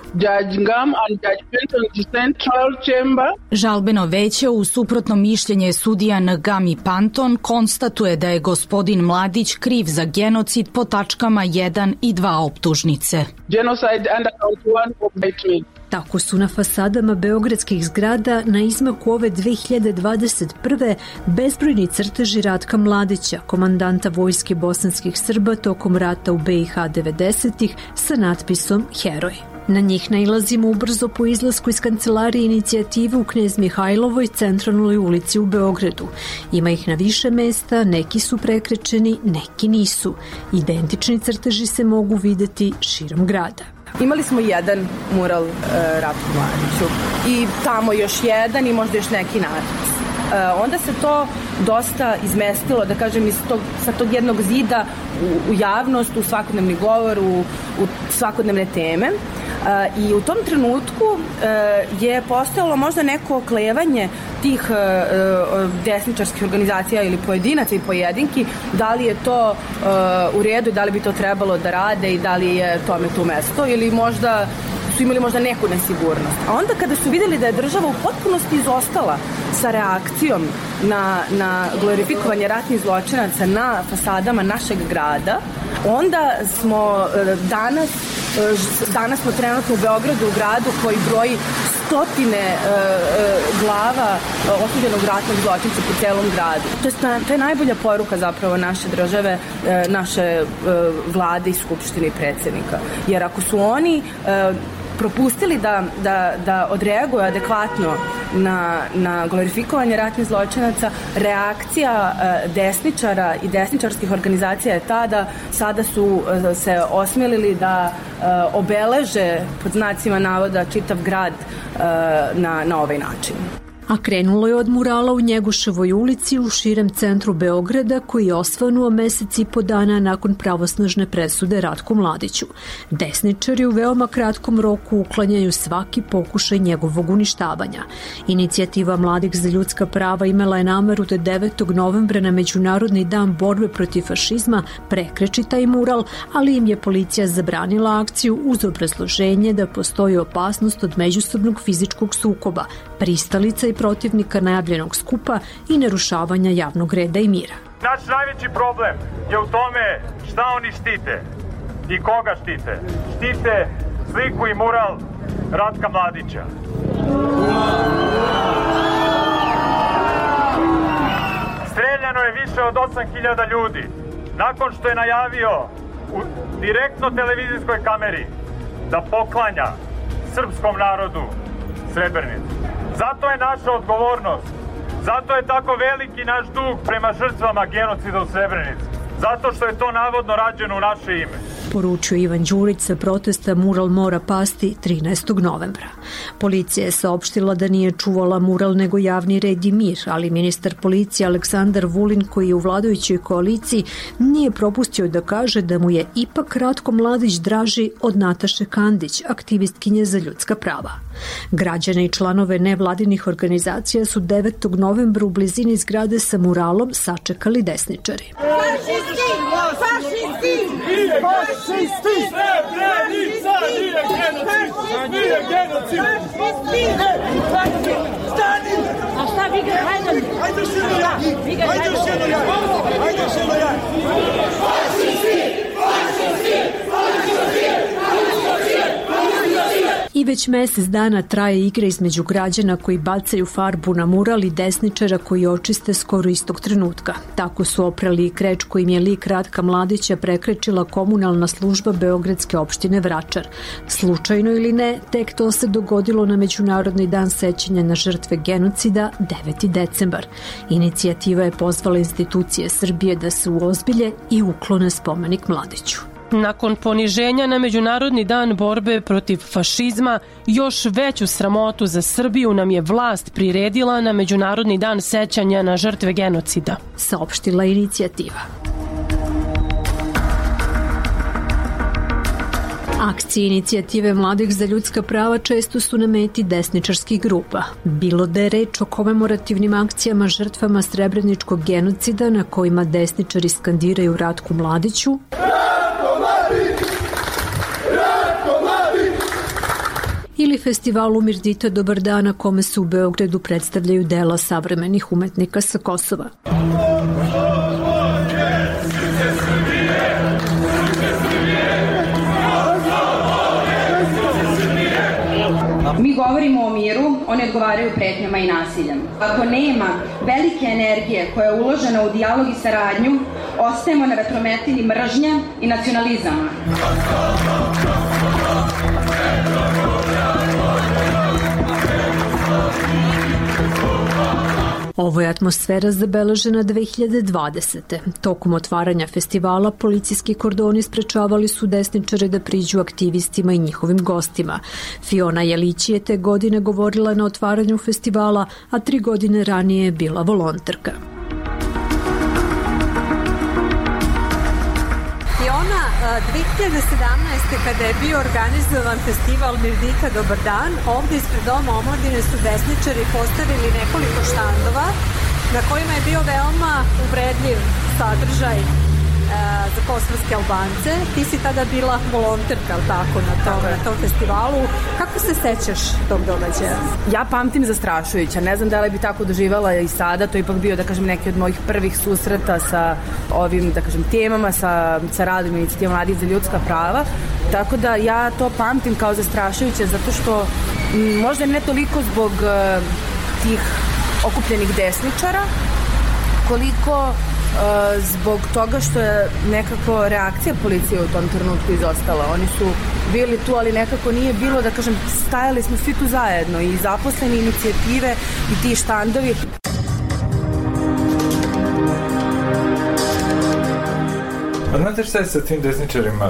Žalbeno veće u suprotno mišljenje sudija Ngam i Panton konstatuje da je gospodin Mladić kriv za genocid po tačkama jedan i dva optužnice. Genocide under count one of White. Tako su na fasadama beogradskih zgrada na izmaku ove dve hiljade dvadeset prve. bezbrojni crteži Ratka Mladića, komandanta vojske bosanskih Srba tokom rata u be i ha devedesetih sa natpisom Heroj. Na njih nailazimo ubrzo po izlasku iz kancelarije inicijative u Knez Mihajlovoj centralnoj ulici u Beogradu. Ima ih na više mesta, neki su prekrečeni, neki nisu. Identični crteži se mogu videti širom grada. Imali smo jedan mural e, Ratku Mladiću i tamo još jedan i možda još neki natpis. E, onda se to dosta izmestilo, da kažem, iz tog, sa tog jednog zida u, u javnost, u svakodnevni govor, u, u svakodnevne teme. E, I u tom trenutku e, je postojalo možda neko oklevanje tih e, desničarskih organizacija ili pojedinaca i pojedinki, da li je to e, u redu i da li bi to trebalo da rade i da li je tome tu mesto ili možda su imali možda neku nesigurnost. A onda kada su vidjeli da je država u potpunosti izostala sa reakcijom na, na glorifikovanje ratnih zločinaca na fasadama našeg grada, onda smo danas danas smo trenutno u Beogradu, u gradu koji broji stotine glava osuđenog ratnog zločinca po celom gradu. To je, to je najbolja poruka zapravo naše države, naše vlade i skupštine i predsjednika. Jer ako su oni propustili da, da, da odreaguju adekvatno na, na glorifikovanje ratnih zločinaca, reakcija desničara i desničarskih organizacija je ta da sada su se osmelili da obeleže pod znacima navoda čitav grad na, na ovaj način. A krenulo je od murala u Njegoševoj ulici u širem centru Beograda koji je osvanuo mesec i po dana nakon pravosnažne presude Ratku Mladiću. Desničari u veoma kratkom roku uklanjaju svaki pokušaj njegovog uništavanja. Inicijativa Mladih za ljudska prava imala je nameru da devetog novembra na Međunarodni dan borbe protiv fašizma prekreči taj mural, ali im je policija zabranila akciju uz obrazloženje da postoji opasnost od međusobnog fizičkog sukoba, pristalica i protivnika najavljenog skupa i narušavanja javnog reda i mira. Naš najveći problem je u tome šta oni štite i koga štite. Štite sliku i mural Ratka Mladića. Streljano je više od osam hiljada ljudi nakon što je najavio u direktno televizijskoj kameri da poklanja srpskom narodu Srebrenicu. Zato je naša odgovornost, zato je tako veliki naš dug prema žrtvama genocida u Srebrenici, zato što je to navodno rađeno u naše ime. Poručio Ivan Đurić sa protesta mural mora pasti trinaestog novembra. Policija je saopštila da nije čuvala mural nego javni red i mir, ali ministar policije Aleksandar Vulin, koji je u vladajućoj koaliciji, nije propustio da kaže da mu je ipak Ratko Mladić draži od Nataše Kandić, aktivistkinje za ljudska prava. Građane i članove nevladinih organizacija su devetog novembra u blizini zgrade sa muralom sačekali desničari. Fašisti! Fašisti! Fašisti! Srebrenica nije genocid! Nije genocid! Fašisti! Stani! A šta vi ga hajdem? Hajde još jedno ja! Hajde još jedno ja! Hajde još jedno ja! Fašisti! Fašisti! Fašisti! I već mesec dana traje igra između građana koji bacaju farbu na mural i desničara koji očiste skoro istog trenutka. Tako su oprali i kreč kojim je lik Ratka Mladića prekrečila komunalna služba Beogradske opštine Vračar. Slučajno ili ne, tek to se dogodilo na Međunarodni dan sećanja na žrtve genocida deveti decembar. Inicijativa je pozvala institucije Srbije da se uozbilje i uklone spomenik Mladiću. Nakon poniženja na Međunarodni dan borbe protiv fašizma, još veću sramotu za Srbiju nam je vlast priredila na Međunarodni dan sećanja na žrtve genocida, saopštila inicijativa. Akcije inicijative mladih za ljudska prava često su na meti desničarskih grupa. Bilo da je reč o komemorativnim akcijama žrtvama srebreničkog genocida na kojima desničari skandiraju Ratku Mladiću, ili festivalu Mirdita Dobar dan na kome se u Beogradu predstavljaju dela savremenih umetnika sa Kosova. Mi govorimo o miru, oni odgovaraju pretnjama i nasiljem. Ako nema velike energije koja je uložena u dijalog i saradnju, ostajemo na vetrometini mržnje i nacionalizama. Ovo je atmosfera zabeležena dve hiljade dvadesete. Tokom otvaranja festivala policijski kordoni sprečavali su desničare da priđu aktivistima i njihovim gostima. Fiona Jelić je te godine govorila na otvaranju festivala, a tri godine ranije je bila volonterka. Fiona, dve hiljade sedamnaeste. kada je bio organizovan festival Mirdita Dobar dan, ovde ispred Doma omladine su desničari postavili nekoliko štandova na kojima je bio veoma uvredljiv sadržaj e, za kosovske Albance. Ti si tada bila volonterka, tako, na tom, na tom festivalu. Kako se sećaš tog događaja? Ja pamtim zastrašujuća. Ne znam da li bi tako doživala i sada. To je ipak bio, da kažem, neki od mojih prvih susreta sa ovim, da kažem, temama, sa, sa radom inicijativa Mladih za ljudska prava. Tako da ja to pamtim kao zastrašujuće, zato što m, možda ne toliko zbog uh, tih okupljenih desničara, koliko uh, zbog toga što je nekako reakcija policije u tom trenutku izostala. Oni su bili tu, ali nekako nije bilo, da kažem, stajali smo svi tu zajedno, i zaposleni, inicijative i ti štandovi. A znate šta je sa tim desničarima?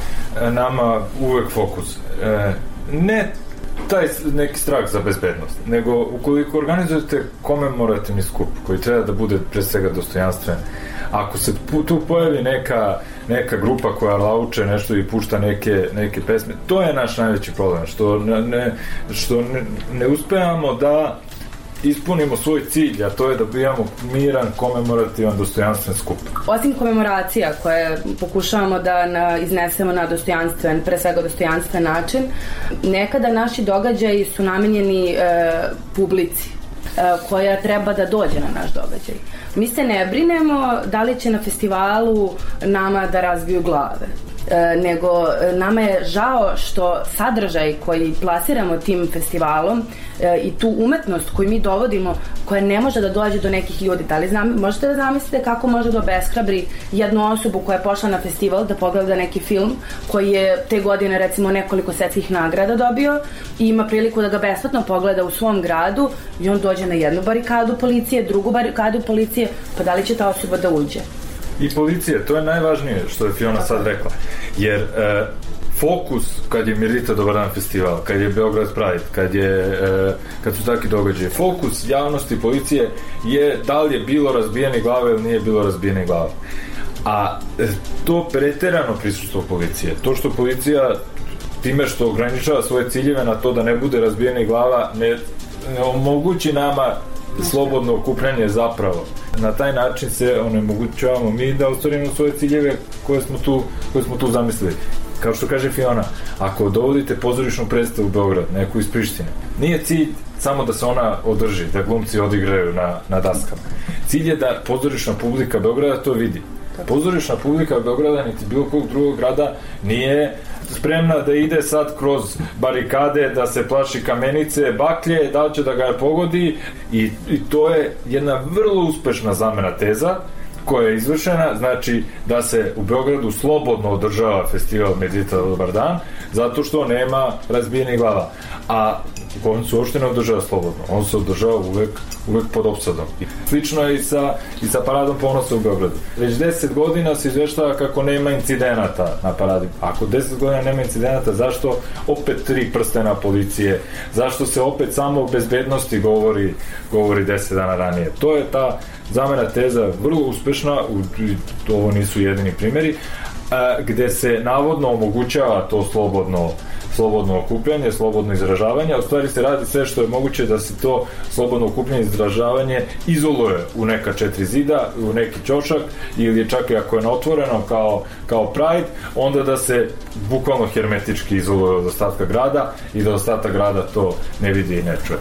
Nama uvek fokus. E, ne taj neki strah za bezbednost, nego ukoliko organizujete komemorativni skup koji treba da bude pre svega dostojanstven, ako se tu pojavi neka, neka grupa koja lauče nešto i pušta neke, neke pesme, to je naš najveći problem, što ne, što ne, ne uspevamo da ispunimo svoj cilj, a to je da bijamo miran, komemorativan, dostojanstven skup. Osim komemoracija koje pokušavamo da na, iznesemo na dostojanstven, pre svega dostojanstven način, nekada naši događaji su namenjeni e, publici e, koja treba da dođe na naš događaj. Mi se ne brinemo da li će na festivalu nama da razbiju glave. E, nego nama je žao što sadržaj koji plasiramo tim festivalom e, i tu umetnost koju mi dovodimo, koja ne može da dođe do nekih ljudi. Da li znam, možete da zamislite kako može da obeshrabri jednu osobu koja je pošla na festival da pogleda neki film koji je te godine recimo nekoliko svetskih nagrada dobio i ima priliku da ga besplatno pogleda u svom gradu, i on dođe na jednu barikadu policije, drugu barikadu policije, pa da li će ta osoba da uđe? I policije, to je najvažnije što je Fiona sad rekla, jer e, fokus kad je Mirdita Dobar dan festival, kad je Beograd Pride, kad, je, e, kad su takvi događaje, fokus javnosti policije je da li je bilo razbijene glave ili nije bilo razbijene glave. A e, to preterano prisustvo policije, to što policija time što ograničava svoje ciljeve na to da ne bude razbijene glava, ne, ne omogući nama slobodno okupljanje zapravo. Na taj način se onemogućavamo mi da ostvarimo svoje ciljeve koje smo tu, koje smo tu zamislili. Kao što kaže Fiona, ako dovodite pozorišnu predstavu u Beograd, neku iz Prištine, nije cilj samo da se ona održi, da glumci odigraju na, na daskama. Cilj je da pozorišna publika Beograda to vidi. Pozorišna publika Beograda niti bilo kog drugog grada nije spremna da ide sad kroz barikade, da se plaši kamenice, baklje, da će da ga pogodi, i, i to je jedna vrlo uspešna zamena teza koja je izvršena, znači da se u Beogradu slobodno održava festival Mirdita Dobar dan, zato što nema razbijenih glava. A on se uopšte ne održava slobodno, on se održava uvek, uvek pod opsadom. Slično je i sa, i sa paradom ponosa u Beogradu. Već deset godina se izveštava kako nema incidenata na paradi. Ako deset godina nema incidenata, zašto opet tri prstena policije? Zašto se opet samo o bezbednosti govori, govori deset dana ranije? To je ta zamena teza vrlo uspešna, ovo nisu jedini primjeri, gde se navodno omogućava to slobodno slobodno okupljanje, slobodno izražavanje, a u stvari se radi sve što je moguće da se to slobodno okupljanje i izražavanje izoluje u neka četiri zida, u neki ćošak ili čak i ako je na otvoreno kao, kao Pride, onda da se bukvalno hermetički izoluje od ostatka grada i da ostatak grada to ne vidi i ne čuje.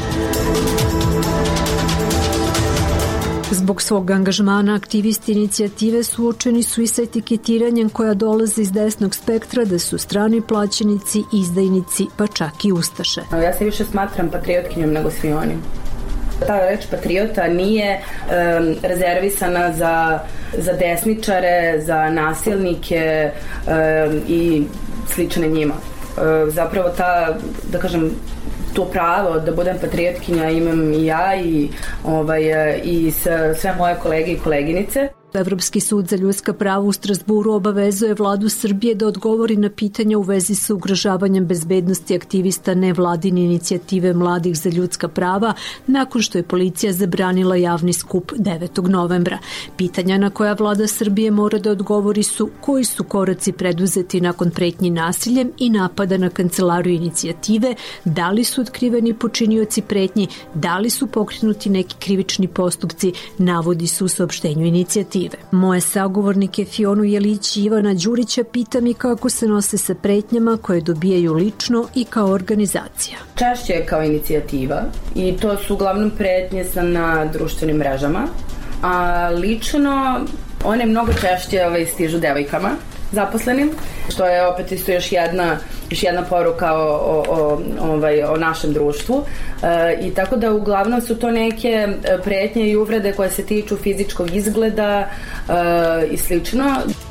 Zbog svog angažmana aktivisti inicijative suočeni su i sa etiketiranjem koja dolaze iz desnog spektra da su strani plaćenici, izdajnici, pa čak i ustaše. Ja se više smatram patriotkinjom nego svi oni. Ta reč patriota nije um, rezervisana za, za desničare, za nasilnike um, i slične njima. Um, zapravo ta, da kažem, to pravo da budem patriotkinja imam i ja i, ovaj, i sve moje kolege i koleginice. Evropski sud za ljudska prava u Strasburu obavezuje vladu Srbije da odgovori na pitanja u vezi sa ugrožavanjem bezbednosti aktivista nevladine inicijative Mladih za ljudska prava nakon što je policija zabranila javni skup devetog novembra. Pitanja na koja vlada Srbije mora da odgovori su koji su koraci preduzeti nakon pretnji nasiljem i napada na kancelariju inicijative, da li su otkriveni počinioci pretnji, da li su pokrenuti neki krivični postupci, navodi se u saopštenju inicijative. Moje sagovornike Fionu Jelić i Ivana Đurića pitam i kako se nose sa pretnjama koje dobijaju lično i kao organizacija. Češće je kao inicijativa i to su uglavnom pretnje na društvenim mrežama, a lično one mnogo češće ovaj, stižu devojkama zaposlenim, što je opet isto još jedna, još jedna poruka o, o, o, ovaj, o našem društvu. E, i tako da uglavnom su to neke pretnje i uvrede koje se tiču fizičkog izgleda e, i slično.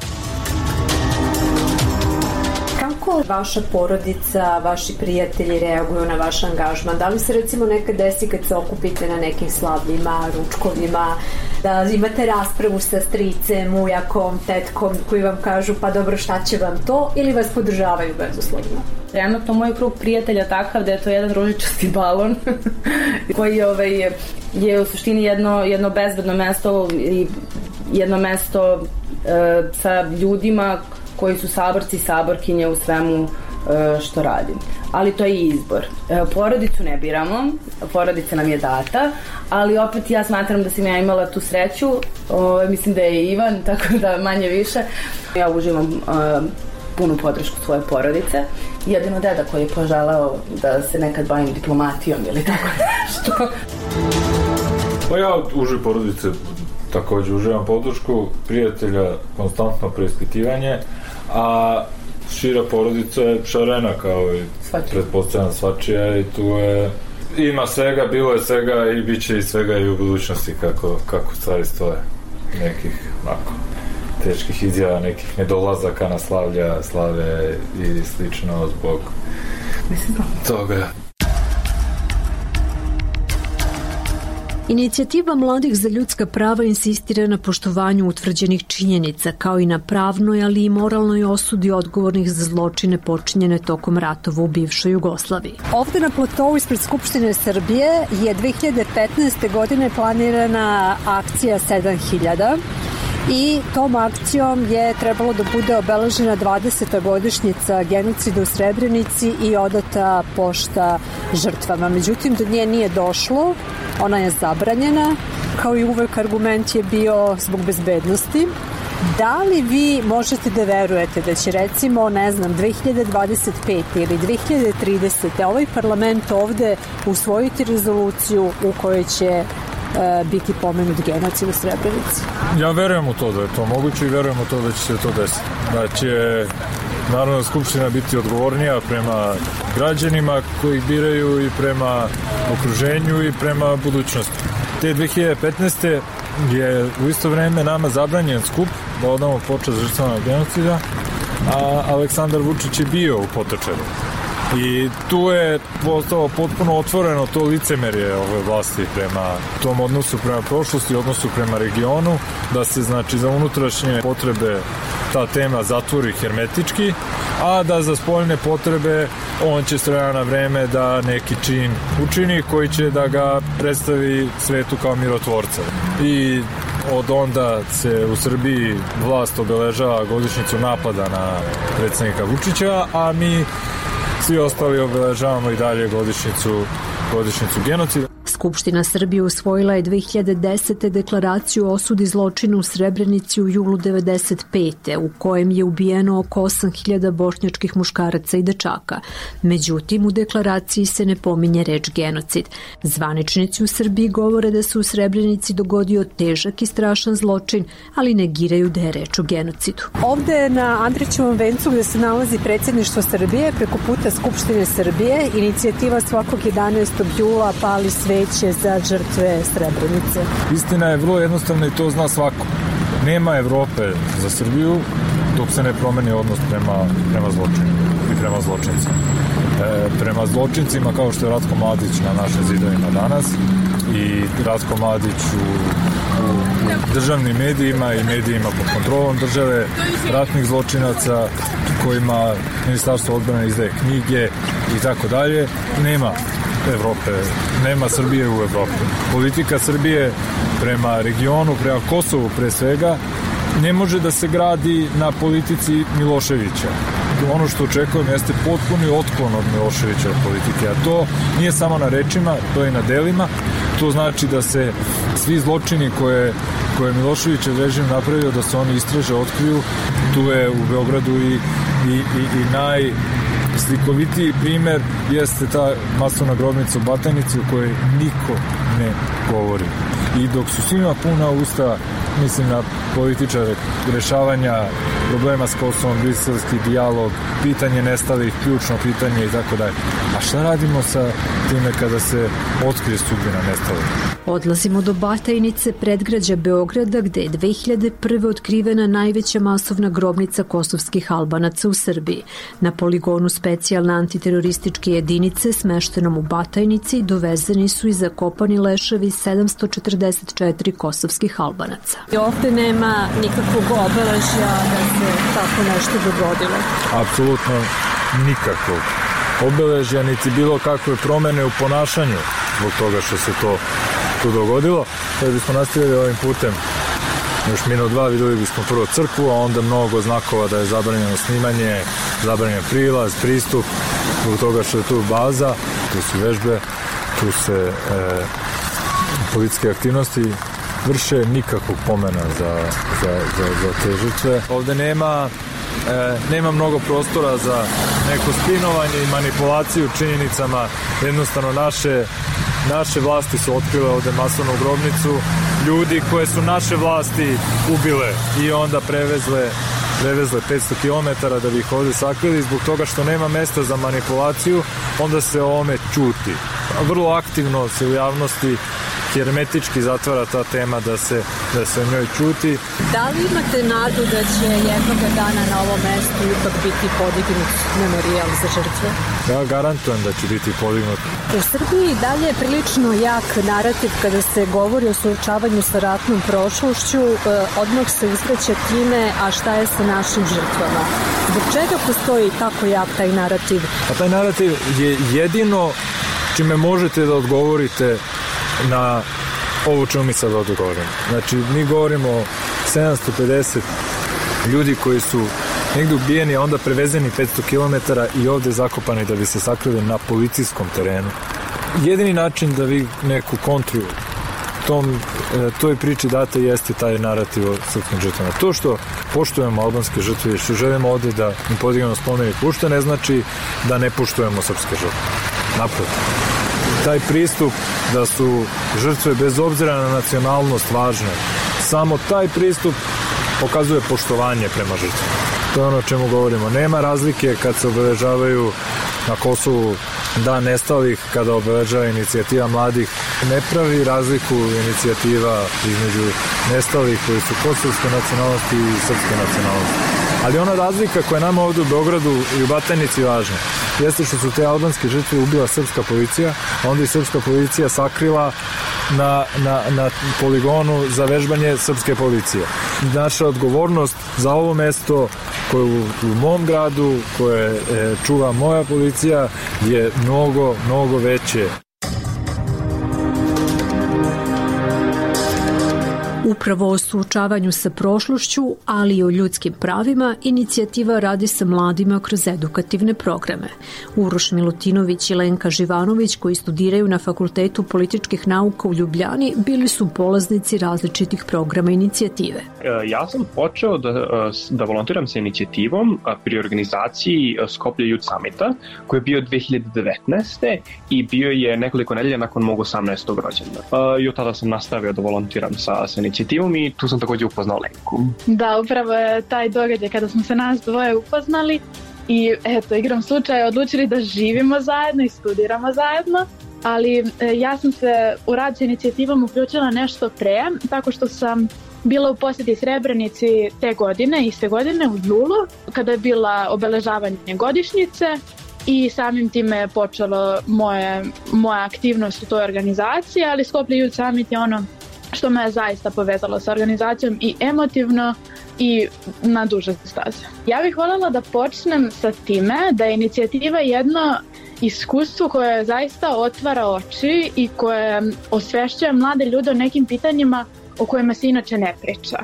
Kako vaša porodica, vaši prijatelji reaguju na vaš angažman? Da li se recimo nekad desi kad se okupite na nekim slavljima, ručkovima, da imate raspravu sa stricem, ujakom, tetkom koji vam kažu pa dobro šta će vam to ili vas podržavaju bezuslovno? Trenutno moj krug prijatelja takav da je to jedan ružičasti balon koji ovaj, je u suštini jedno, jedno bezbedno mesto i jedno mesto e, sa ljudima koji su saborci i saborkinje u svemu što radim. Ali to je izbor. Porodicu ne biramo, porodica nam je data, ali opet ja smatram da sam ja imala tu sreću, o, mislim da je Ivan, tako da manje više. Ja uživam uh, punu podršku svoje porodice. Jedino deda koji je poželeo da se nekad bavim diplomatijom ili tako nešto. Pa ja uživam porodice, takođe uživam podršku, prijatelja, konstantno preispitivanje, a šira porodica je šarena kao i pretpostavljam svačija i tu je ima svega, bilo je svega i bit će i svega i u budućnosti kako, kako stvari stoje. Nekih ovako teških izjava, nekih nedolazaka na slavlja, slave i slično zbog toga. Inicijativa Mladih za ljudska prava insistira na poštovanju utvrđenih činjenica, kao i na pravnoj, ali i moralnoj osudi odgovornih za zločine počinjene tokom ratova u bivšoj Jugoslaviji. Ovde na platovu ispred Skupštine Srbije je dve hiljade petnaeste. godine planirana akcija sedam hiljada i tom akcijom je trebalo da bude obeležena dvadeseta godišnjica genocida u Srebrenici i odata pošta žrtvama. Međutim, do nje nije došlo, ona je zabranjena, kao i uvek argument je bio zbog bezbednosti. Da li vi možete da verujete da će recimo, ne znam, dve hiljade dvadeset pete. ili dve hiljade tridesete. ovaj parlament ovde usvojiti rezoluciju u kojoj će biti pomenut genocid u Srebrenici? Ja verujem u to da je to moguće i verujem u to da će se to desiti. Da će Narodna skupština biti odgovornija prema građanima koji biraju i prema okruženju i prema budućnosti. Te dve hiljade petnaeste. je u isto vreme nama zabranjen skup da odamo počast žrtvama genocida, a Aleksandar Vučić je bio u Potočaru. I tu je postalo potpuno otvoreno to licemerje ove vlasti prema tom odnosu prema prošlosti, odnosu prema regionu, da se znači za unutrašnje potrebe ta tema zatvori hermetički, a da za spoljne potrebe on će s vremena na vreme da neki čin učini koji će da ga predstavi svetu kao mirotvorca. I od onda se u Srbiji vlast obeležava godišnjicu napada na predsjednika Vučića, a mi svi ostali obeležavamo i dalje godišnjicu, godišnjicu genocida. Skupština Srbije usvojila je dve hiljade desete deklaraciju o osudi zločina u Srebrenici u julu devedeset pete u kojem je ubijeno oko osam hiljada bošnjačkih muškaraca i dečaka. Međutim, u deklaraciji se ne pominje reč genocid. Zvaničnici u Srbiji govore da se u Srebrenici dogodio težak i strašan zločin, ali negiraju da je reč o genocidu. Ovde na Andrićevom vencu gde se nalazi predsjedništvo Srbije, preko puta Skupštine Srbije, inicijativa svakog jedanaestog jula pali sveće za žrtve Srebrenice. Istina je vrlo jednostavna i to zna svako. Nema Evrope za Srbiju dok se ne promeni odnos prema, prema zločinu i prema zločincima. E, prema zločincima kao što je Ratko Mladić na našim zidovima danas i Ratko Mladić u, u, u državnim medijima i medijima pod kontrolom države, ratnih zločinaca kojima Ministarstvo odbrane izdaje knjige i tako dalje. Nema Evrope, nema Srbije u Evropi. Politika Srbije prema regionu, prema Kosovu pre svega, ne može da se gradi na politici Miloševića. Ono što očekujem jeste potpuni otklon od Miloševića politike, a to nije samo na rečima, to je i na delima. To znači da se svi zločini koje, koje Miloševićev režim napravio, da se oni istraže, otkriju. Tu je u Beogradu i, i, i, i naj slikovitiji primer jeste ta masovna grobnica u Batajnici o kojoj niko ne govori. I dok su svima puna usta, mislim na političare, rešavanja problema s Kosovom, briselski dijalog, pitanje nestalih, ključno pitanje i tako dalje. A šta radimo sa time kada se otkrije sudbina nestalih? Odlazimo do Batajnice, predgrađa Beograda, gde je dve hiljade prve otkrivena najveća masovna grobnica kosovskih Albanaca u Srbiji. Na poligonu specijalne antiterorističke jedinice smeštenom u Batajnici dovezeni su i zakopani leševi sedamsto četrdeset četiri kosovskih Albanaca. I ovde nema nikakvog obeležja da se tako nešto dogodilo? Apsolutno nikakvog obeležja, niti bilo kakve promene u ponašanju zbog toga što se to tu dogodilo. Kada bismo nastavili ovim putem još minut dva, videli bismo prvo crkvu, a onda mnogo znakova da je zabranjeno snimanje, zabranjen prilaz, pristup, zbog toga što je tu baza, tu su vežbe, tu se e, policijske aktivnosti vrše, nikakvog pomena za, za, za, za te žrtve. Ovde nema, e, nema mnogo prostora za neko spinovanje i manipulaciju činjenicama. Jednostavno naše, naše vlasti su otkrile ovde masovnu grobnicu ljudi koje su naše vlasti ubile i onda prevezle prevezle petsto kilometara da bi ih ovde sakrili. Zbog toga što nema mesta za manipulaciju, onda se o ome ćuti. Vrlo aktivno se u javnosti hermetički zatvara ta tema da se, da se o njoj ćuti. Da li imate nadu da će jednog dana na ovom mestu ipak biti podignut memorijal za žrtve? Ja garantujem da će biti podignut. U Srbiji dalje je prilično jak narativ kada se govori o suočavanju sa ratnom prošlošću, odmah se uzvraća time, a šta je sa našim žrtvama? Zbog čega postoji tako jak taj narativ? A taj narativ je jedino čime možete da odgovorite na ovo čemu mi sad odgovorimo. Znači, mi govorimo o sedamsto pedeset ljudi koji su negde ubijeni, a onda prevezeni petsto kilometara i ovde zakopani da bi se sakrili na policijskom terenu. Jedini način da vi neku kontru tom, toj priči date jeste taj narativ o srpskim žrtvama. To što poštujemo albanske žrtve i što želimo ovde da im podignemo spomenik, uopšte ne znači da ne poštujemo srpske žrtve. Naprotiv. Taj pristup da su žrtve bez obzira na nacionalnost važne, samo taj pristup pokazuje poštovanje prema žrtvi. To je ono o čemu govorimo. Nema razlike kad se obeležavaju na Kosovu dan nestalih, kada obeležava inicijativa mladih. Ne pravi razliku inicijativa između nestalih koji su kosovske nacionalnosti i srpske nacionalnosti. Ali ona razlika koja nama ovde u Beogradu i u Batajnici važna jeste što su te albanske žrtve ubila srpska policija, a onda i srpska policija sakrila na, na, na poligonu za vežbanje srpske policije. Naša odgovornost za ovo mesto koje u, u mom gradu, koje e, čuva moja policija, je mnogo, mnogo veće. Upravo o suočavanju sa prošlošću, ali i o ljudskim pravima, inicijativa radi sa mladima kroz edukativne programe. Uroš Milutinović i Lenka Živanović, koji studiraju na Fakultetu političkih nauka u Ljubljani, bili su polaznici različitih programa inicijative. Ja sam počeo da, da volontiram sa inicijativom pri organizaciji Skoplje Youth Summita, koji je bio dve hiljade devetnaeste. i bio je nekoliko nedelja nakon mog osamnaestog rođendana. I od tada sam nastavio da volontiram sa, sa inicijativom i tu sam također upoznao Lenku. Da, upravo je taj događaj kada smo se nas dvoje upoznali i eto, igrom slučaja odlučili da živimo zajedno i studiramo zajedno. Ali ja sam se u rad sa inicijativom uključila nešto pre, tako što sam bila u posjeti Srebrenici te godine, iste godine u julu, kada je bila obeležavanje godišnjice i samim time je počelo moje, moja aktivnost u toj organizaciji, ali Skoplje Youth Summit je ono što me je zaista povezalo sa organizacijom i emotivno i na duže staze. Ja bih voljela da počnem sa time da je inicijativa jedno iskustvo koje zaista otvara oči i koje osvešćuje mlade ljude o nekim pitanjima o kojima se inače ne priča.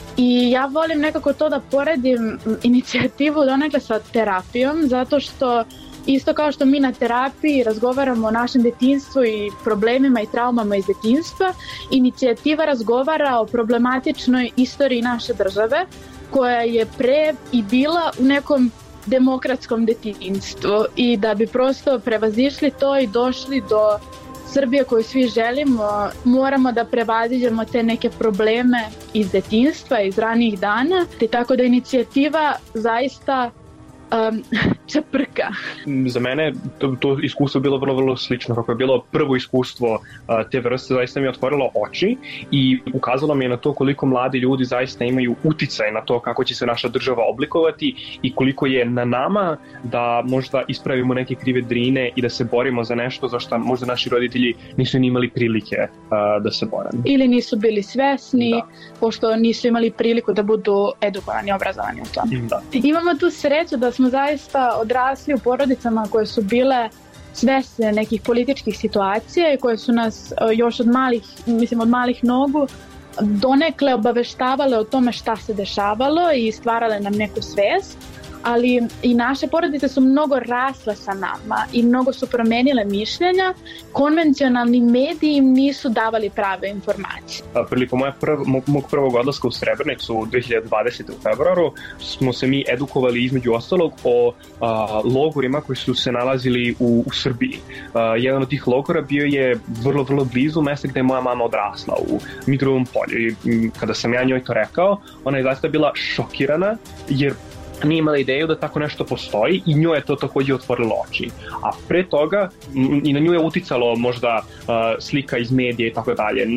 I ja volim nekako to da poredim inicijativu donekle sa terapijom, zato što isto kao što mi na terapiji razgovaramo o našem detinjstvu i problemima i traumama iz detinjstva, inicijativa razgovara o problematičnoj istoriji naše države koja je pre i bila u nekom demokratskom detinjstvu i da bi prosto prevazišli to i došli do Srbije koju svi želimo, moramo da prevaziđemo te neke probleme iz detinjstva, iz ranijih dana, te tako da inicijativa zaista um, čeprka. Za mene to, to iskustvo bilo vrlo, vrlo slično. Kako je bilo prvo iskustvo uh, te vrste, zaista mi je otvorilo oči i ukazalo mi je na to koliko mladi ljudi zaista imaju uticaj na to kako će se naša država oblikovati i koliko je na nama da možda ispravimo neke krive drine i da se borimo za nešto za što možda naši roditelji nisu ni imali prilike uh, da se bore. Ili nisu bili svesni, da. Pošto nisu imali priliku da budu edukovani, obrazovani u tom. Da. Imamo tu sreću da smo zaista odrasli u porodicama koje su bile svesne nekih političkih situacija i koje su nas još od malih, mislim od malih nogu donekle obaveštavale o tome šta se dešavalo i stvarale nam neku svest, ali i naše porodice su mnogo rasle sa nama i mnogo su promenile mišljenja. Konvencionalni mediji nisu davali prave informacije. Prilikom moja prv, mog prvog odlaska u Srebrenicu dve hiljade dvadesete u februaru smo se mi edukovali između ostalog o a, logorima koji su se nalazili u, u Srbiji. A, jedan od tih logora bio je vrlo, vrlo blizu mesta gde je moja mama odrasla, u Mitrovom polju. I kada sam ja njoj to rekao, ona je zaista bila šokirana jer nije imala ideju da tako nešto postoji i njoj je to također otvorilo oči. A pre toga i na nju je uticalo možda uh, slika iz medija i tako dalje.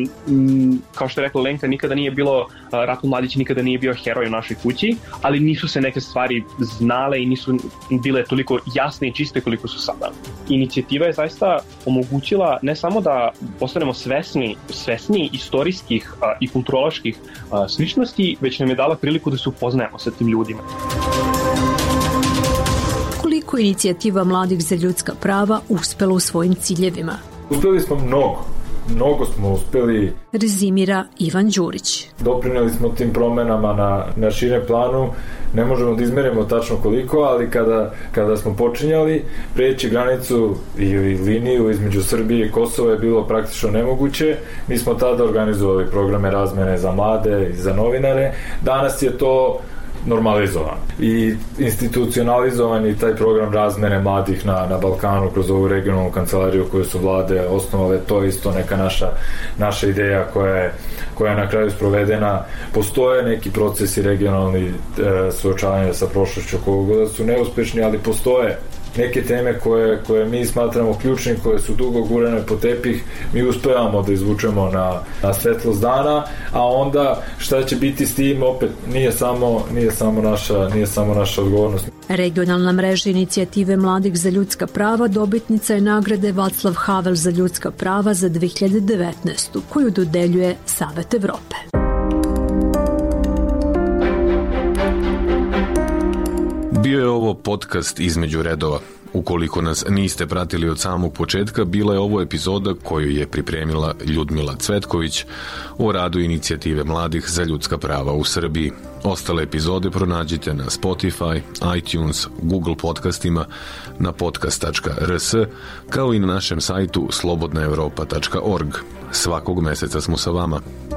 Kao što je rekla Lenka, nikada nije bilo, uh, Ratko Mladić nikada nije bio heroj u našoj kući, ali nisu se neke stvari znale i nisu bile toliko jasne i čiste koliko su sada. Inicijativa je zaista omogućila ne samo da postanemo svesni, svesni istorijskih uh, i kulturoloških uh, sličnosti, već nam je dala priliku da se upoznajemo sa tim ljudima. Koliko inicijativa mladih za ljudska prava uspela u svojim ciljevima? Uspeli smo mnogo. Mnogo smo uspeli. Rezimira Ivan Đurić. Doprineli smo tim promenama na, na širem planu. Ne možemo da izmerimo tačno koliko, ali kada, kada smo počinjali, preći granicu i, i liniju između Srbije i Kosova je bilo praktično nemoguće. Mi smo tada organizovali programe razmene za mlade i za novinare. Danas je to normalizovan i institucionalizovan i taj program razmene mladih na, na Balkanu kroz ovu regionalnu kancelariju koju su vlade osnovale. To je isto neka naša, naša ideja koja je, koja je na kraju sprovedena. Postoje neki procesi regionalni e, suočavanja sa prošlošću koga su neuspešni, ali postoje neke teme koje, koje mi smatramo ključnim, koje su dugo gurene po tepih, mi uspevamo da izvučemo na, na svetlost dana, a onda šta će biti s tim opet nije samo, nije samo, naša, nije samo naša odgovornost. Regionalna mreža inicijative mladih za ljudska prava dobitnica je nagrade Václav Havel za ljudska prava za dve hiljade devetnaestu koju dodeljuje Savet Evrope. Bio je ovo podcast Između redova. Ukoliko nas niste pratili od samog početka, bila je ovo epizoda koju je pripremila Ljudmila Cvetković o radu inicijative mladih za ljudska prava u Srbiji. Ostale epizode pronađite na Spotify, iTunes, Google podcastima, na podcast tačka r s, kao i na našem sajtu slobodna evropa tačka org. Svakog meseca smo sa vama.